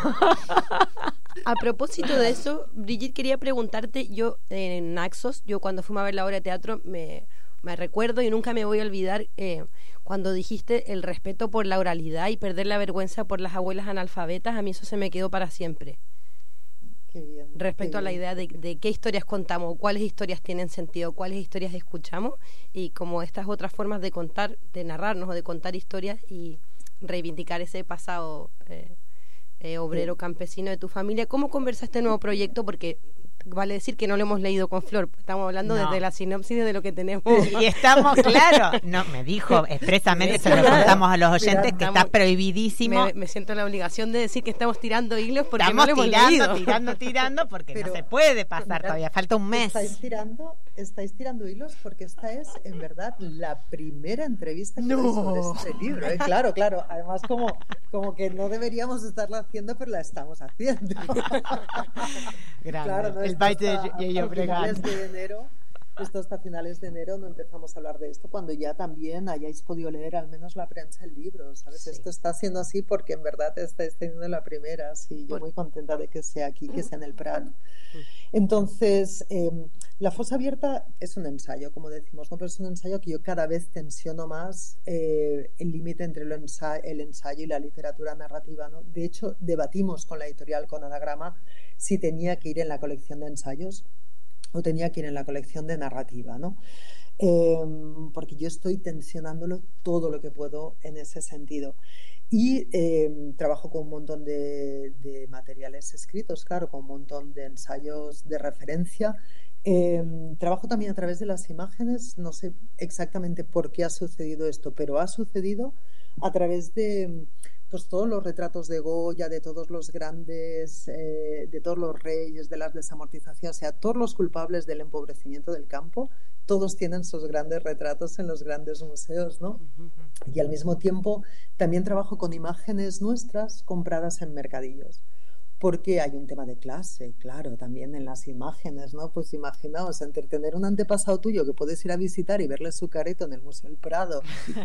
A propósito de eso, Brigitte, quería preguntarte, yo en Naxos, yo cuando fuimos a ver la obra de teatro me, me recuerdo y nunca me voy a olvidar eh, cuando dijiste el respeto por la oralidad y perder la vergüenza por las abuelas analfabetas, a mí eso se me quedó para siempre. Qué bien, respecto qué a la bien. idea de, de qué historias contamos, cuáles historias tienen sentido, cuáles historias escuchamos, y como estas otras formas de contar, de narrarnos o de contar historias y reivindicar ese pasado eh, eh, obrero campesino de tu familia. ¿Cómo conversa este nuevo proyecto? Porque vale decir que no lo hemos leído con Flor, estamos hablando No. desde la sinopsis de lo que tenemos. Y estamos, claro, no, me dijo expresamente, se lo contamos a los oyentes, que Estamos- está prohibidísimo. Me, me siento la obligación de decir que estamos tirando hilos porque Estamos no lo hemos tirando, leído. tirando, tirando, porque Pero, no se puede pasar mirad, todavía, falta un mes. Estáis tirando, estáis tirando hilos porque esta es, en verdad, la primera entrevista que No. doy sobre este libro. ¿eh? Claro, claro. Además, como, como que no deberíamos estarla haciendo, pero la estamos haciendo. Grande. Claro, no, El esto baile de hasta- Yayo hasta finales Bregan. de enero, esto hasta finales de enero no empezamos a hablar de esto, cuando ya también hayáis podido leer al menos la prensa el libro, ¿sabes? Sí. Esto está siendo así porque en verdad estáis teniendo la primera, sí, yo Por- muy contenta de que sea aquí, que sea en el Prat. Entonces, eh, La fosa abierta es un ensayo, como decimos, ¿no? Pero es un ensayo que yo cada vez tensiono más eh, el límite entre lo ensa- el ensayo y la literatura narrativa, ¿no? De hecho, debatimos con la editorial, con Anagrama, si tenía que ir en la colección de ensayos o tenía que ir en la colección de narrativa, ¿no? Eh, porque yo estoy tensionándolo todo lo que puedo en ese sentido. Y eh, trabajo con un montón de, de materiales escritos, claro, con un montón de ensayos de referencia. Eh, trabajo también a través de las imágenes, no sé exactamente por qué ha sucedido esto, pero ha sucedido a través de pues todos los retratos de Goya, de todos los grandes, eh, de todos los reyes, de las desamortizaciones, o sea, todos los culpables del empobrecimiento del campo, todos tienen sus grandes retratos en los grandes museos, ¿no? Y al mismo tiempo también trabajo con imágenes nuestras compradas en mercadillos. Porque hay un tema de clase, claro, también en las imágenes, ¿no? Pues imaginaos, entre tener un antepasado tuyo que puedes ir a visitar y verle su careto en el Museo del Prado,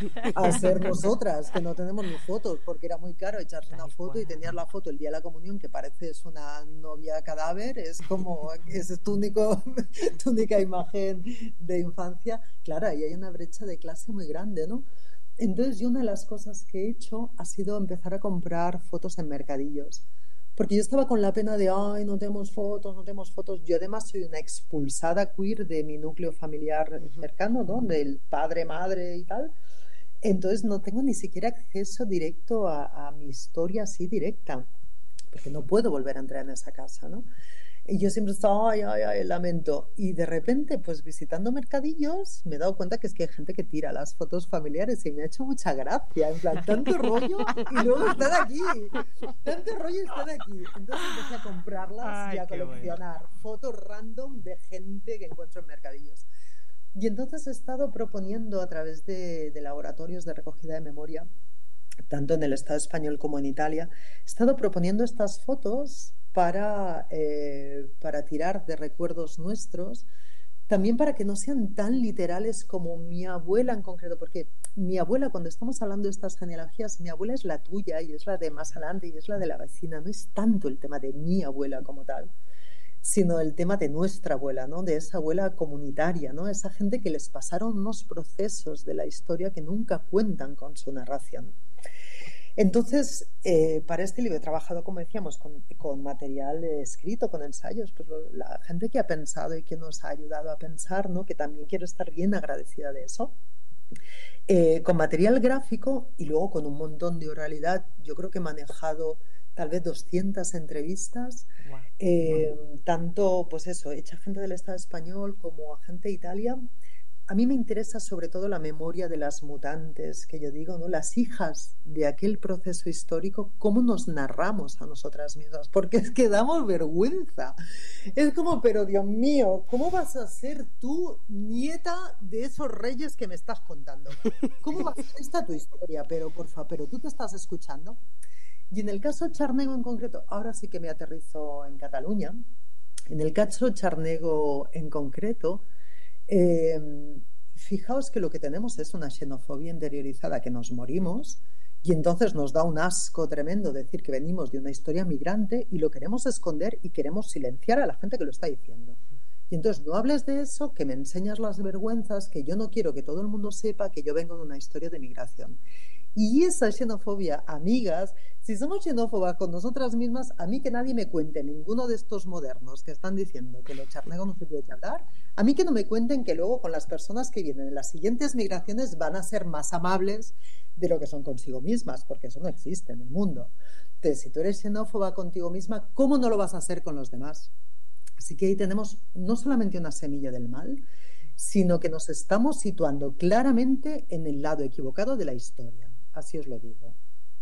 a ser nosotras, que no tenemos ni fotos, porque era muy caro echarse una foto y tenías la foto el día de la comunión que pareces una novia cadáver, es como, es tu, único, tu única imagen de infancia. Claro, ahí hay una brecha de clase muy grande, ¿no? Entonces yo una de las cosas que he hecho ha sido empezar a comprar fotos en mercadillos. Porque yo estaba con la pena de, ay, no tenemos fotos, no tenemos fotos. Yo además soy una expulsada queer de mi núcleo familiar cercano, ¿no? Del padre, madre y tal. Entonces no tengo ni siquiera acceso directo a, a mi historia así directa. Porque no puedo volver a entrar en esa casa, ¿no? Y yo siempre estaba, ay, ay, ay, lamento. Y de repente, pues visitando mercadillos, me he dado cuenta que es que hay gente que tira las fotos familiares y me ha hecho mucha gracia. En plan, tanto rollo y luego están aquí. Tanto rollo y están aquí. Entonces empecé a comprarlas Ay, y a qué coleccionar bueno. fotos random de gente que encuentro en mercadillos. Y entonces he estado proponiendo a través de, de laboratorios de recogida de memoria, tanto en el Estado español como en Italia, he estado proponiendo estas fotos para, eh, para tirar de recuerdos nuestros, también para que no sean tan literales como mi abuela en concreto, porque mi abuela, cuando estamos hablando de estas genealogías, mi abuela es la tuya y es la de más adelante y es la de la vecina, no es tanto el tema de mi abuela como tal, sino el tema de nuestra abuela, ¿no? De esa abuela comunitaria, ¿no? Esa gente que les pasaron unos procesos de la historia que nunca cuentan con su narración. Entonces, eh, para este libro he trabajado, como decíamos, con, con material escrito, con ensayos, pues lo, la gente que ha pensado y que nos ha ayudado a pensar, ¿no? Que también quiero estar bien agradecida de eso. Eh, con material gráfico y luego con un montón de oralidad. Yo creo que he manejado tal vez doscientas entrevistas, wow. eh, wow. tanto, pues eso, hecha gente del Estado español como a gente de Italia. A mí me interesa sobre todo la memoria de las mutantes, que yo digo, ¿no? Las hijas de aquel proceso histórico, cómo nos narramos a nosotras mismas, porque es que damos vergüenza. Es como, pero Dios mío, ¿cómo vas a ser tú nieta de esos reyes que me estás contando? ¿Cómo va a ser esta tu historia? Pero, por favor, pero tú te estás escuchando. Y en el caso Charnego en concreto, ahora sí que me aterrizo en Cataluña, en el caso Charnego en concreto, Eh, fijaos que lo que tenemos es una xenofobia interiorizada que nos morimos y entonces nos da un asco tremendo decir que venimos de una historia migrante y lo queremos esconder y queremos silenciar a la gente que lo está diciendo. Y entonces no hables de eso, que me enseñas las vergüenzas, que yo no quiero que todo el mundo sepa que yo vengo de una historia de migración. Y esa xenofobia, amigas, si somos xenófobas con nosotras mismas, a mí que nadie me cuente, ninguno de estos modernos que están diciendo que los charnegos no se puede hablar, a mí que no me cuenten que luego con las personas que vienen en las siguientes migraciones van a ser más amables de lo que son consigo mismas, porque eso no existe en el mundo. Entonces, si tú eres xenófoba contigo misma, ¿cómo no lo vas a hacer con los demás? Así que ahí tenemos no solamente una semilla del mal, sino que nos estamos situando claramente en el lado equivocado de la historia. Así os lo digo.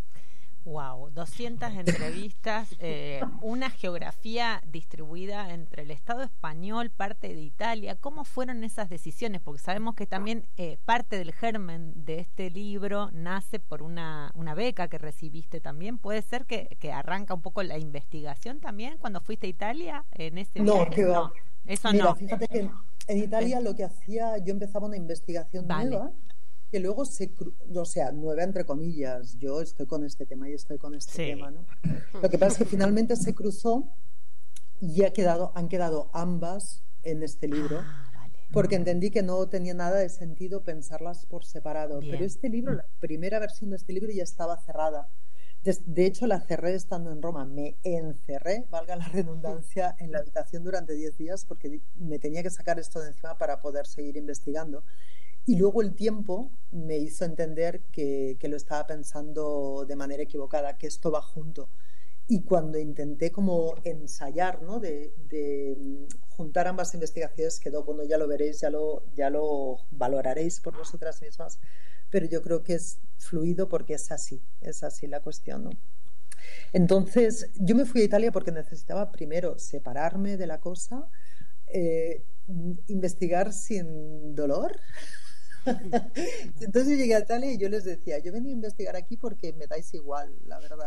Wow, doscientas entrevistas, eh, una geografía distribuida entre el Estado español, parte de Italia. ¿Cómo fueron esas decisiones? Porque sabemos que también eh, parte del germen de este libro nace por una, una beca que recibiste también. ¿Puede ser que, que arranca un poco la investigación también cuando fuiste a Italia en ese No, viaje? que va. No, eso Mira, no. fíjate que en Italia lo que hacía, yo empezaba una investigación Vale. nueva, que luego se, cru- o sea, nueva entre comillas, yo estoy con este tema y estoy con este Sí. tema, ¿no? Lo que pasa es que finalmente se cruzó y ha quedado, han quedado ambas en este libro, Ah, vale. porque entendí que no tenía nada de sentido pensarlas por separado. Bien. Pero este libro, la primera versión de este libro ya estaba cerrada. De, de hecho, la cerré estando en Roma. Me encerré, valga la redundancia, en la habitación durante diez días porque di- me tenía que sacar esto de encima para poder seguir investigando. Y luego el tiempo me hizo entender que, que lo estaba pensando de manera equivocada, que esto va junto. Y cuando intenté como ensayar, ¿no? de, de mm, juntar ambas investigaciones, quedó, bueno, ya lo veréis, ya lo, ya lo valoraréis por vosotras mismas, pero yo creo que es fluido porque es así, es así la cuestión, ¿no? Entonces, yo me fui a Italia porque necesitaba primero separarme de la cosa, eh, investigar sin dolor. Entonces yo llegué a Italia y yo les decía, yo venía a investigar aquí porque me dais igual, la verdad.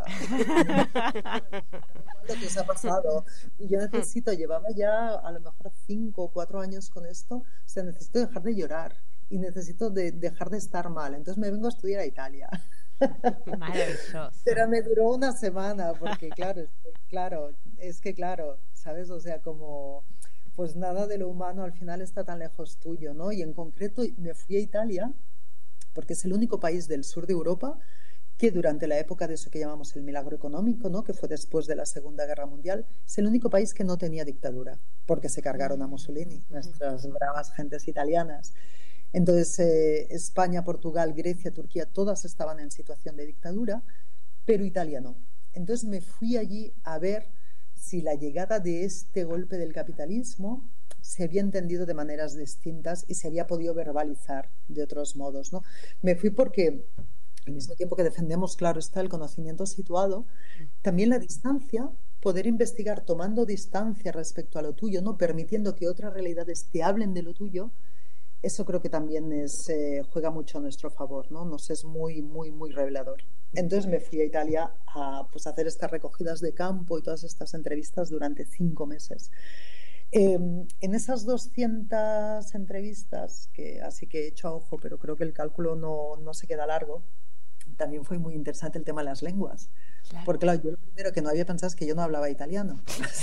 Lo que os ha pasado. Y yo necesito, llevaba ya a lo mejor cinco o cuatro años con esto, o sea, necesito dejar de llorar y necesito de, dejar de estar mal. Entonces me vengo a estudiar a Italia. Maravilloso. Pero me duró una semana porque claro, es que, claro, es que claro, ¿sabes? O sea, como pues nada de lo humano al final está tan lejos tuyo, ¿no? Y en concreto me fui a Italia porque es el único país del sur de Europa que durante la época de eso que llamamos el milagro económico, ¿no? Que fue después de la Segunda Guerra Mundial, es el único país que no tenía dictadura porque se cargaron a Mussolini, nuestras bravas gentes italianas. Entonces, eh, España, Portugal, Grecia, Turquía, todas estaban en situación de dictadura, pero Italia no. Entonces me fui allí a ver si la llegada de este golpe del capitalismo se había entendido de maneras distintas y se había podido verbalizar de otros modos, ¿no? Me fui porque, al mismo tiempo que defendemos, claro está, el conocimiento situado, también la distancia, poder investigar tomando distancia respecto a lo tuyo, ¿no? Permitiendo que otras realidades te hablen de lo tuyo, eso creo que también es, eh, juega mucho a nuestro favor, ¿no? Nos es muy, muy, muy revelador. Entonces me fui a Italia a pues, hacer estas recogidas de campo y todas estas entrevistas durante cinco meses. Eh, en esas doscientas entrevistas, que así que he hecho a ojo, pero creo que el cálculo no, no se queda largo, también fue muy interesante el tema de las lenguas. Claro. Porque claro, yo lo primero que no había pensado es que yo no hablaba italiano.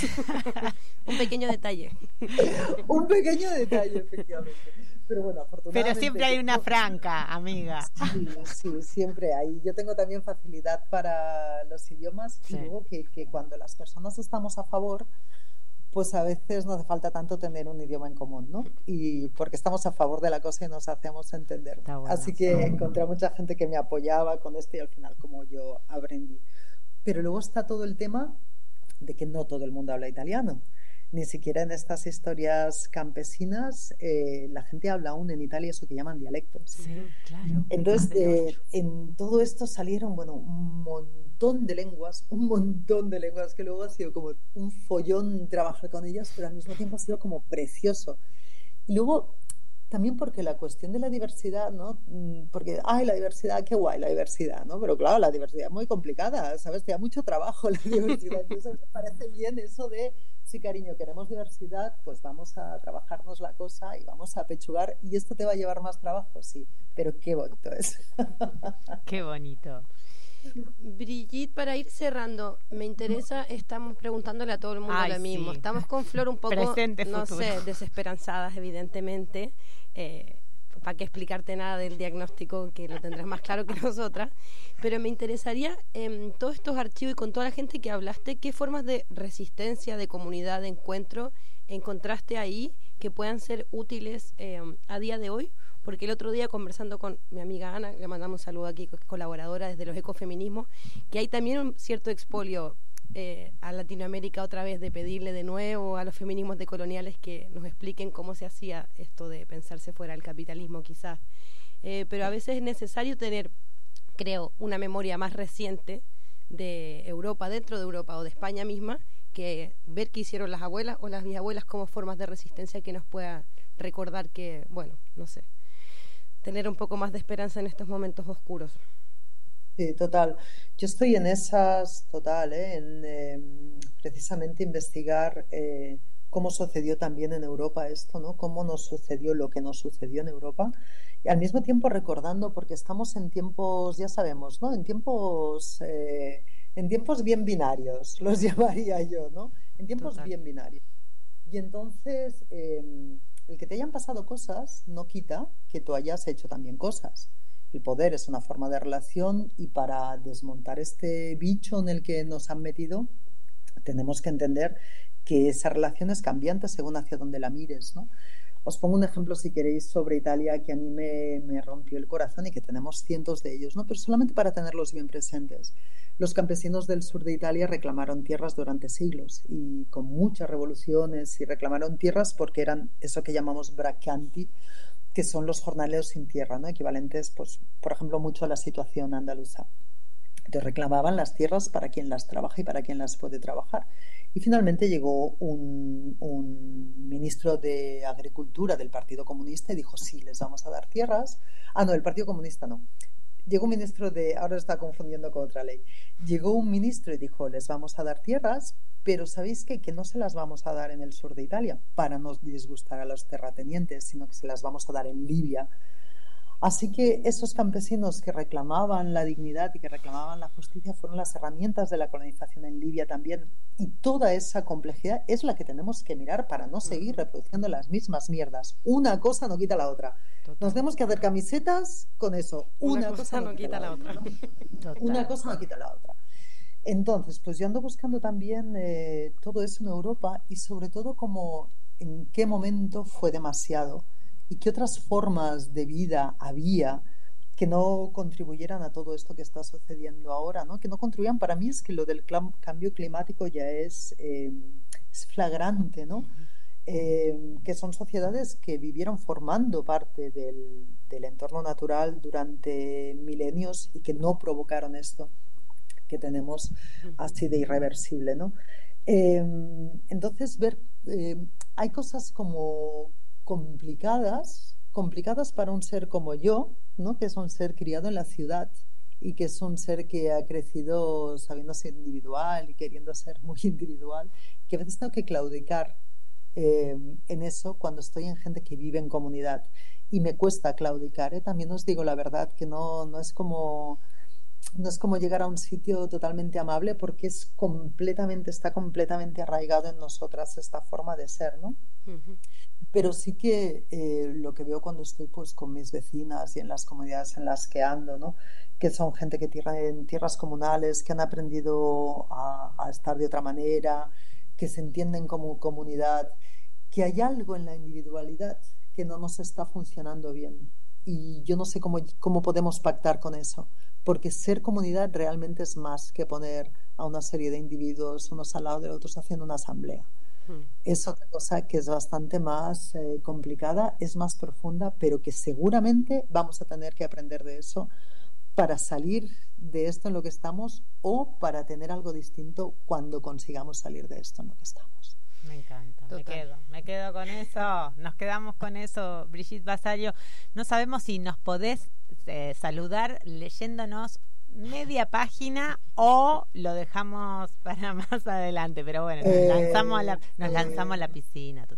Un pequeño detalle. Un pequeño detalle, efectivamente. Pero bueno, afortunadamente... Pero siempre hay una franca, amiga. Sí, sí, siempre hay. Yo tengo también facilidad para los idiomas sí. Y luego que, que cuando las personas estamos a favor, pues a veces no hace falta tanto tener un idioma en común, ¿no? Y porque estamos a favor de la cosa y nos hacemos entender. Bueno, así que sí. Encontré a mucha gente que me apoyaba con esto y al final como yo aprendí. Pero luego está todo el tema de que no todo el mundo habla italiano. Ni siquiera en estas historias campesinas eh, la gente habla aún en Italia eso que llaman dialectos. Sí, claro. Entonces, eh, en todo esto salieron, bueno, un montón de lenguas, un montón de lenguas que luego ha sido como un follón trabajar con ellas, pero al mismo tiempo ha sido como precioso. Y luego, también porque la cuestión de la diversidad, ¿no? Porque, ay, la diversidad, qué guay la diversidad, ¿no? Pero claro, la diversidad es muy complicada, ¿sabes? Te da mucho trabajo la diversidad. Entonces, me parece bien eso de... Sí, cariño, queremos diversidad, pues vamos a trabajarnos la cosa y vamos a apechugar. ¿Y esto te va a llevar más trabajo? Sí, pero qué bonito es. Qué bonito. Brigitte, para ir cerrando, me interesa, estamos preguntándole a todo el mundo Ay, lo mismo. sí. Estamos con Flor un poco, Presente, no futuro. sé, desesperanzadas, evidentemente. Eh, para qué explicarte nada del diagnóstico, que lo tendrás más claro que nosotras. Pero me interesaría, en todos estos archivos y con toda la gente que hablaste, ¿qué formas de resistencia, de comunidad, de encuentro encontraste ahí que puedan ser útiles eh, a día de hoy? Porque el otro día, conversando con mi amiga Ana, le mandamos un saludo aquí, colaboradora desde los ecofeminismos, que hay también un cierto expolio eh, a Latinoamérica otra vez de pedirle de nuevo a los feminismos decoloniales que nos expliquen cómo se hacía esto de pensarse fuera del capitalismo quizás. Eh, pero a veces es necesario tener, creo, una memoria más reciente de Europa, dentro de Europa o de España misma, que ver qué hicieron las abuelas o las bisabuelas como formas de resistencia que nos pueda recordar que, bueno, no sé, tener un poco más de esperanza en estos momentos oscuros. Sí, total. Yo estoy en esas, total, ¿eh? en eh, precisamente investigar eh, cómo sucedió también en Europa esto, ¿no? Cómo nos sucedió lo que nos sucedió en Europa. Y al mismo tiempo recordando, porque estamos en tiempos, ya sabemos, ¿no? En tiempos, eh, en tiempos bien binarios, los llamaría yo, ¿no? En tiempos Total. bien binarios. Y entonces, eh, el que te hayan pasado cosas no quita que tú hayas hecho también cosas. El poder es una forma de relación y para desmontar este bicho en el que nos han metido, tenemos que entender que esa relación es cambiante según hacia dónde la mires, ¿no? Os pongo un ejemplo, si queréis, sobre Italia que a mí me, me rompió el corazón y que tenemos cientos de ellos, ¿no? Pero solamente para tenerlos bien presentes. Los campesinos del sur de Italia reclamaron tierras durante siglos y con muchas revoluciones, y reclamaron tierras porque eran eso que llamamos braccanti, que son los jornaleros sin tierra, ¿no? Equivalentes, pues, por ejemplo, mucho a la situación andaluza. Entonces reclamaban las tierras para quien las trabaja y para quien las puede trabajar. Y finalmente llegó un, un ministro de Agricultura del Partido Comunista y dijo, sí, les vamos a dar tierras. Ah, no, el Partido Comunista no. Llegó un ministro de... Ahora está confundiendo con otra ley. Llegó un ministro y dijo, les vamos a dar tierras, pero ¿sabéis qué? Que no se las vamos a dar en el sur de Italia para no disgustar a los terratenientes, sino que se las vamos a dar en Libia. Así que esos campesinos que reclamaban la dignidad y que reclamaban la justicia fueron las herramientas de la colonización en Libia también. Y toda esa complejidad es la que tenemos que mirar para no seguir reproduciendo las mismas mierdas. Una cosa no quita la otra. Total. Nos tenemos que hacer camisetas con eso. Una, Una cosa, cosa no quita, quita la otra. otra. Una cosa no quita la otra. Entonces, pues yo ando buscando también eh, todo eso en Europa y sobre todo como en qué momento fue demasiado y qué otras formas de vida había que no contribuyeran a todo esto que está sucediendo ahora, ¿no? Que no contribuyan. Para mí es que lo del cambio climático ya es, eh, es flagrante, ¿no? Eh, que son sociedades que vivieron formando parte del, del entorno natural durante milenios y que no provocaron esto que tenemos así de irreversible, ¿no? Eh, entonces, ver, eh, hay cosas como complicadas, complicadas para un ser como yo, ¿no? Que es un ser criado en la ciudad y que es un ser que ha crecido sabiendo ser individual y queriendo ser muy individual, que a veces tengo que claudicar eh, en eso cuando estoy en gente que vive en comunidad y me cuesta claudicar, ¿eh? También os digo la verdad que no, no es como... No es como llegar a un sitio totalmente amable porque es completamente, está completamente arraigado en nosotras esta forma de ser, ¿no? Uh-huh. Pero sí que eh, lo que veo cuando estoy pues con mis vecinas y en las comunidades en las que ando, ¿no? Que son gente que tiene en tierras comunales, que han aprendido a, a estar de otra manera, que se entienden como comunidad, que hay algo en la individualidad que no nos está funcionando bien. Y yo no sé cómo, cómo podemos pactar con eso, porque ser comunidad realmente es más que poner a una serie de individuos unos al lado de otros haciendo una asamblea. Hmm. Es otra cosa que es bastante más eh, complicada, es más profunda, pero que seguramente vamos a tener que aprender de eso para salir de esto en lo que estamos o para tener algo distinto cuando consigamos salir de esto en lo que estamos. Me encanta, Total. me quedo, me quedo con eso, nos quedamos con eso, Brigitte Vasallo. No sabemos si nos podés eh, saludar leyéndonos media página o lo dejamos para más adelante, pero bueno, nos, eh, lanzamos, a la, nos eh, lanzamos a la piscina, total. ¿no?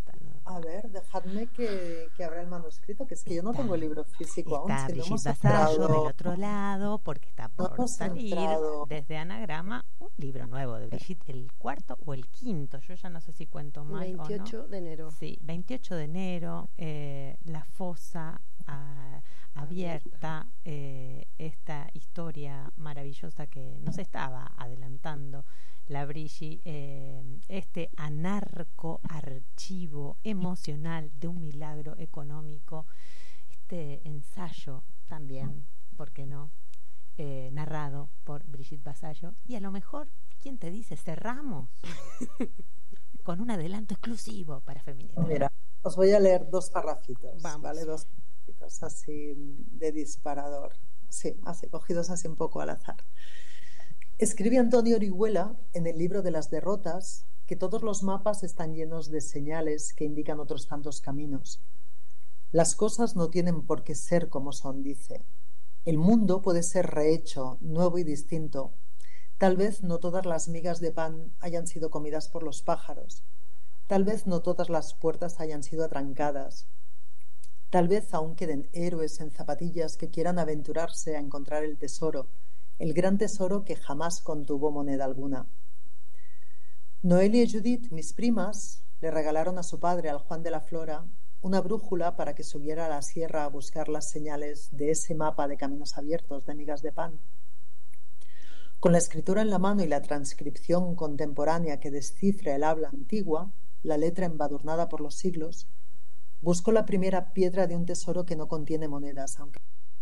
A ver, dejadme que, que abra el manuscrito, que es que yo no Está- tengo el libro físico aún. Está Si no Brigitte hemos Vasallo entrado- del otro lado, porque está No por hemos salir entrado. desde Anagrama un libro nuevo de Brigitte, el cuarto o el quinto, yo ya no sé si cuento mal veintiocho o no. de enero. Sí, veintiocho de enero, eh, La fosa ah, abierta, eh, esta historia maravillosa que nos estaba adelantando la Brigitte, eh, este anarco archivo emocional de un milagro económico, este ensayo también, ¿por qué no? Eh, narrado por Brigitte Vasallo, y a lo mejor, ¿quién te dice? Cerramos con un adelanto exclusivo para Feminietas. Mira, os voy a leer dos parrafitos, Vamos. ¿vale? Dos parrafitos así de disparador. Sí, así, cogidos así un poco al azar. Escribe Antonio Orihuela en el libro de las derrotas que todos los mapas están llenos de señales que indican otros tantos caminos. Las cosas no tienen por qué ser como son, dice. El mundo puede ser rehecho, nuevo y distinto. Tal vez no todas las migas de pan hayan sido comidas por los pájaros. Tal vez no todas las puertas hayan sido atrancadas. Tal vez aún queden héroes en zapatillas que quieran aventurarse a encontrar el tesoro, el gran tesoro que jamás contuvo moneda alguna. Noelia y Judith, mis primas, le regalaron a su padre, al Juan de la Flora, una brújula para que subiera a la sierra a buscar las señales de ese mapa de caminos abiertos de migas de pan. Con la escritura en la mano y la transcripción contemporánea que descifra el habla antigua, la letra embadurnada por los siglos, buscó la primera piedra de un tesoro que no contiene monedas, aunque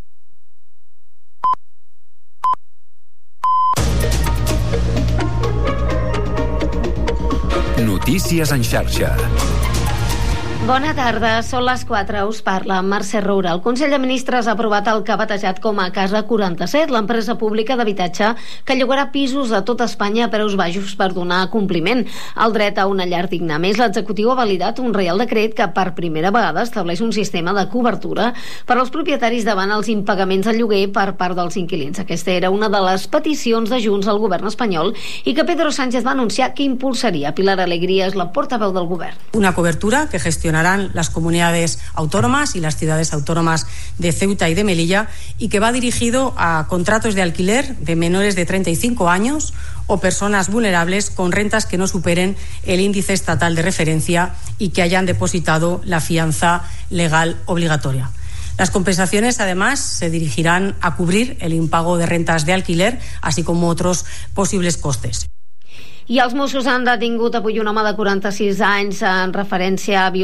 Notícies en xarxa. Bona tarda, són les quatre, us parla Mercè Roura. El Consell de Ministres ha aprovat el que ha batejat com a Casa quaranta-set, l'empresa pública d'habitatge que llogarà pisos a tot Espanya a preus baixos per donar compliment al dret a una llar digna. A més, l'executiu ha validat un reial decret que per primera vegada estableix un sistema de cobertura per als propietaris davant els impagaments de lloguer per part dels inquilins. Aquesta era una de les peticions de Junts al govern espanyol i que Pedro Sánchez va anunciar que impulsaria. Pilar Alegría és la portaveu del govern. Una cobertura que gestiona las comunidades autónomas y las ciudades autónomas de Ceuta y de Melilla y que va dirigido a contratos de alquiler de menores de treinta y cinco años o personas vulnerables con rentas que no superen el índice estatal de referencia y que hayan depositado la fianza legal obligatoria. Las compensaciones, además, se dirigirán a cubrir el impago de rentas de alquiler, así como otros posibles costes. I els Mossos han detingut avui un home de quaranta-sis anys en referència a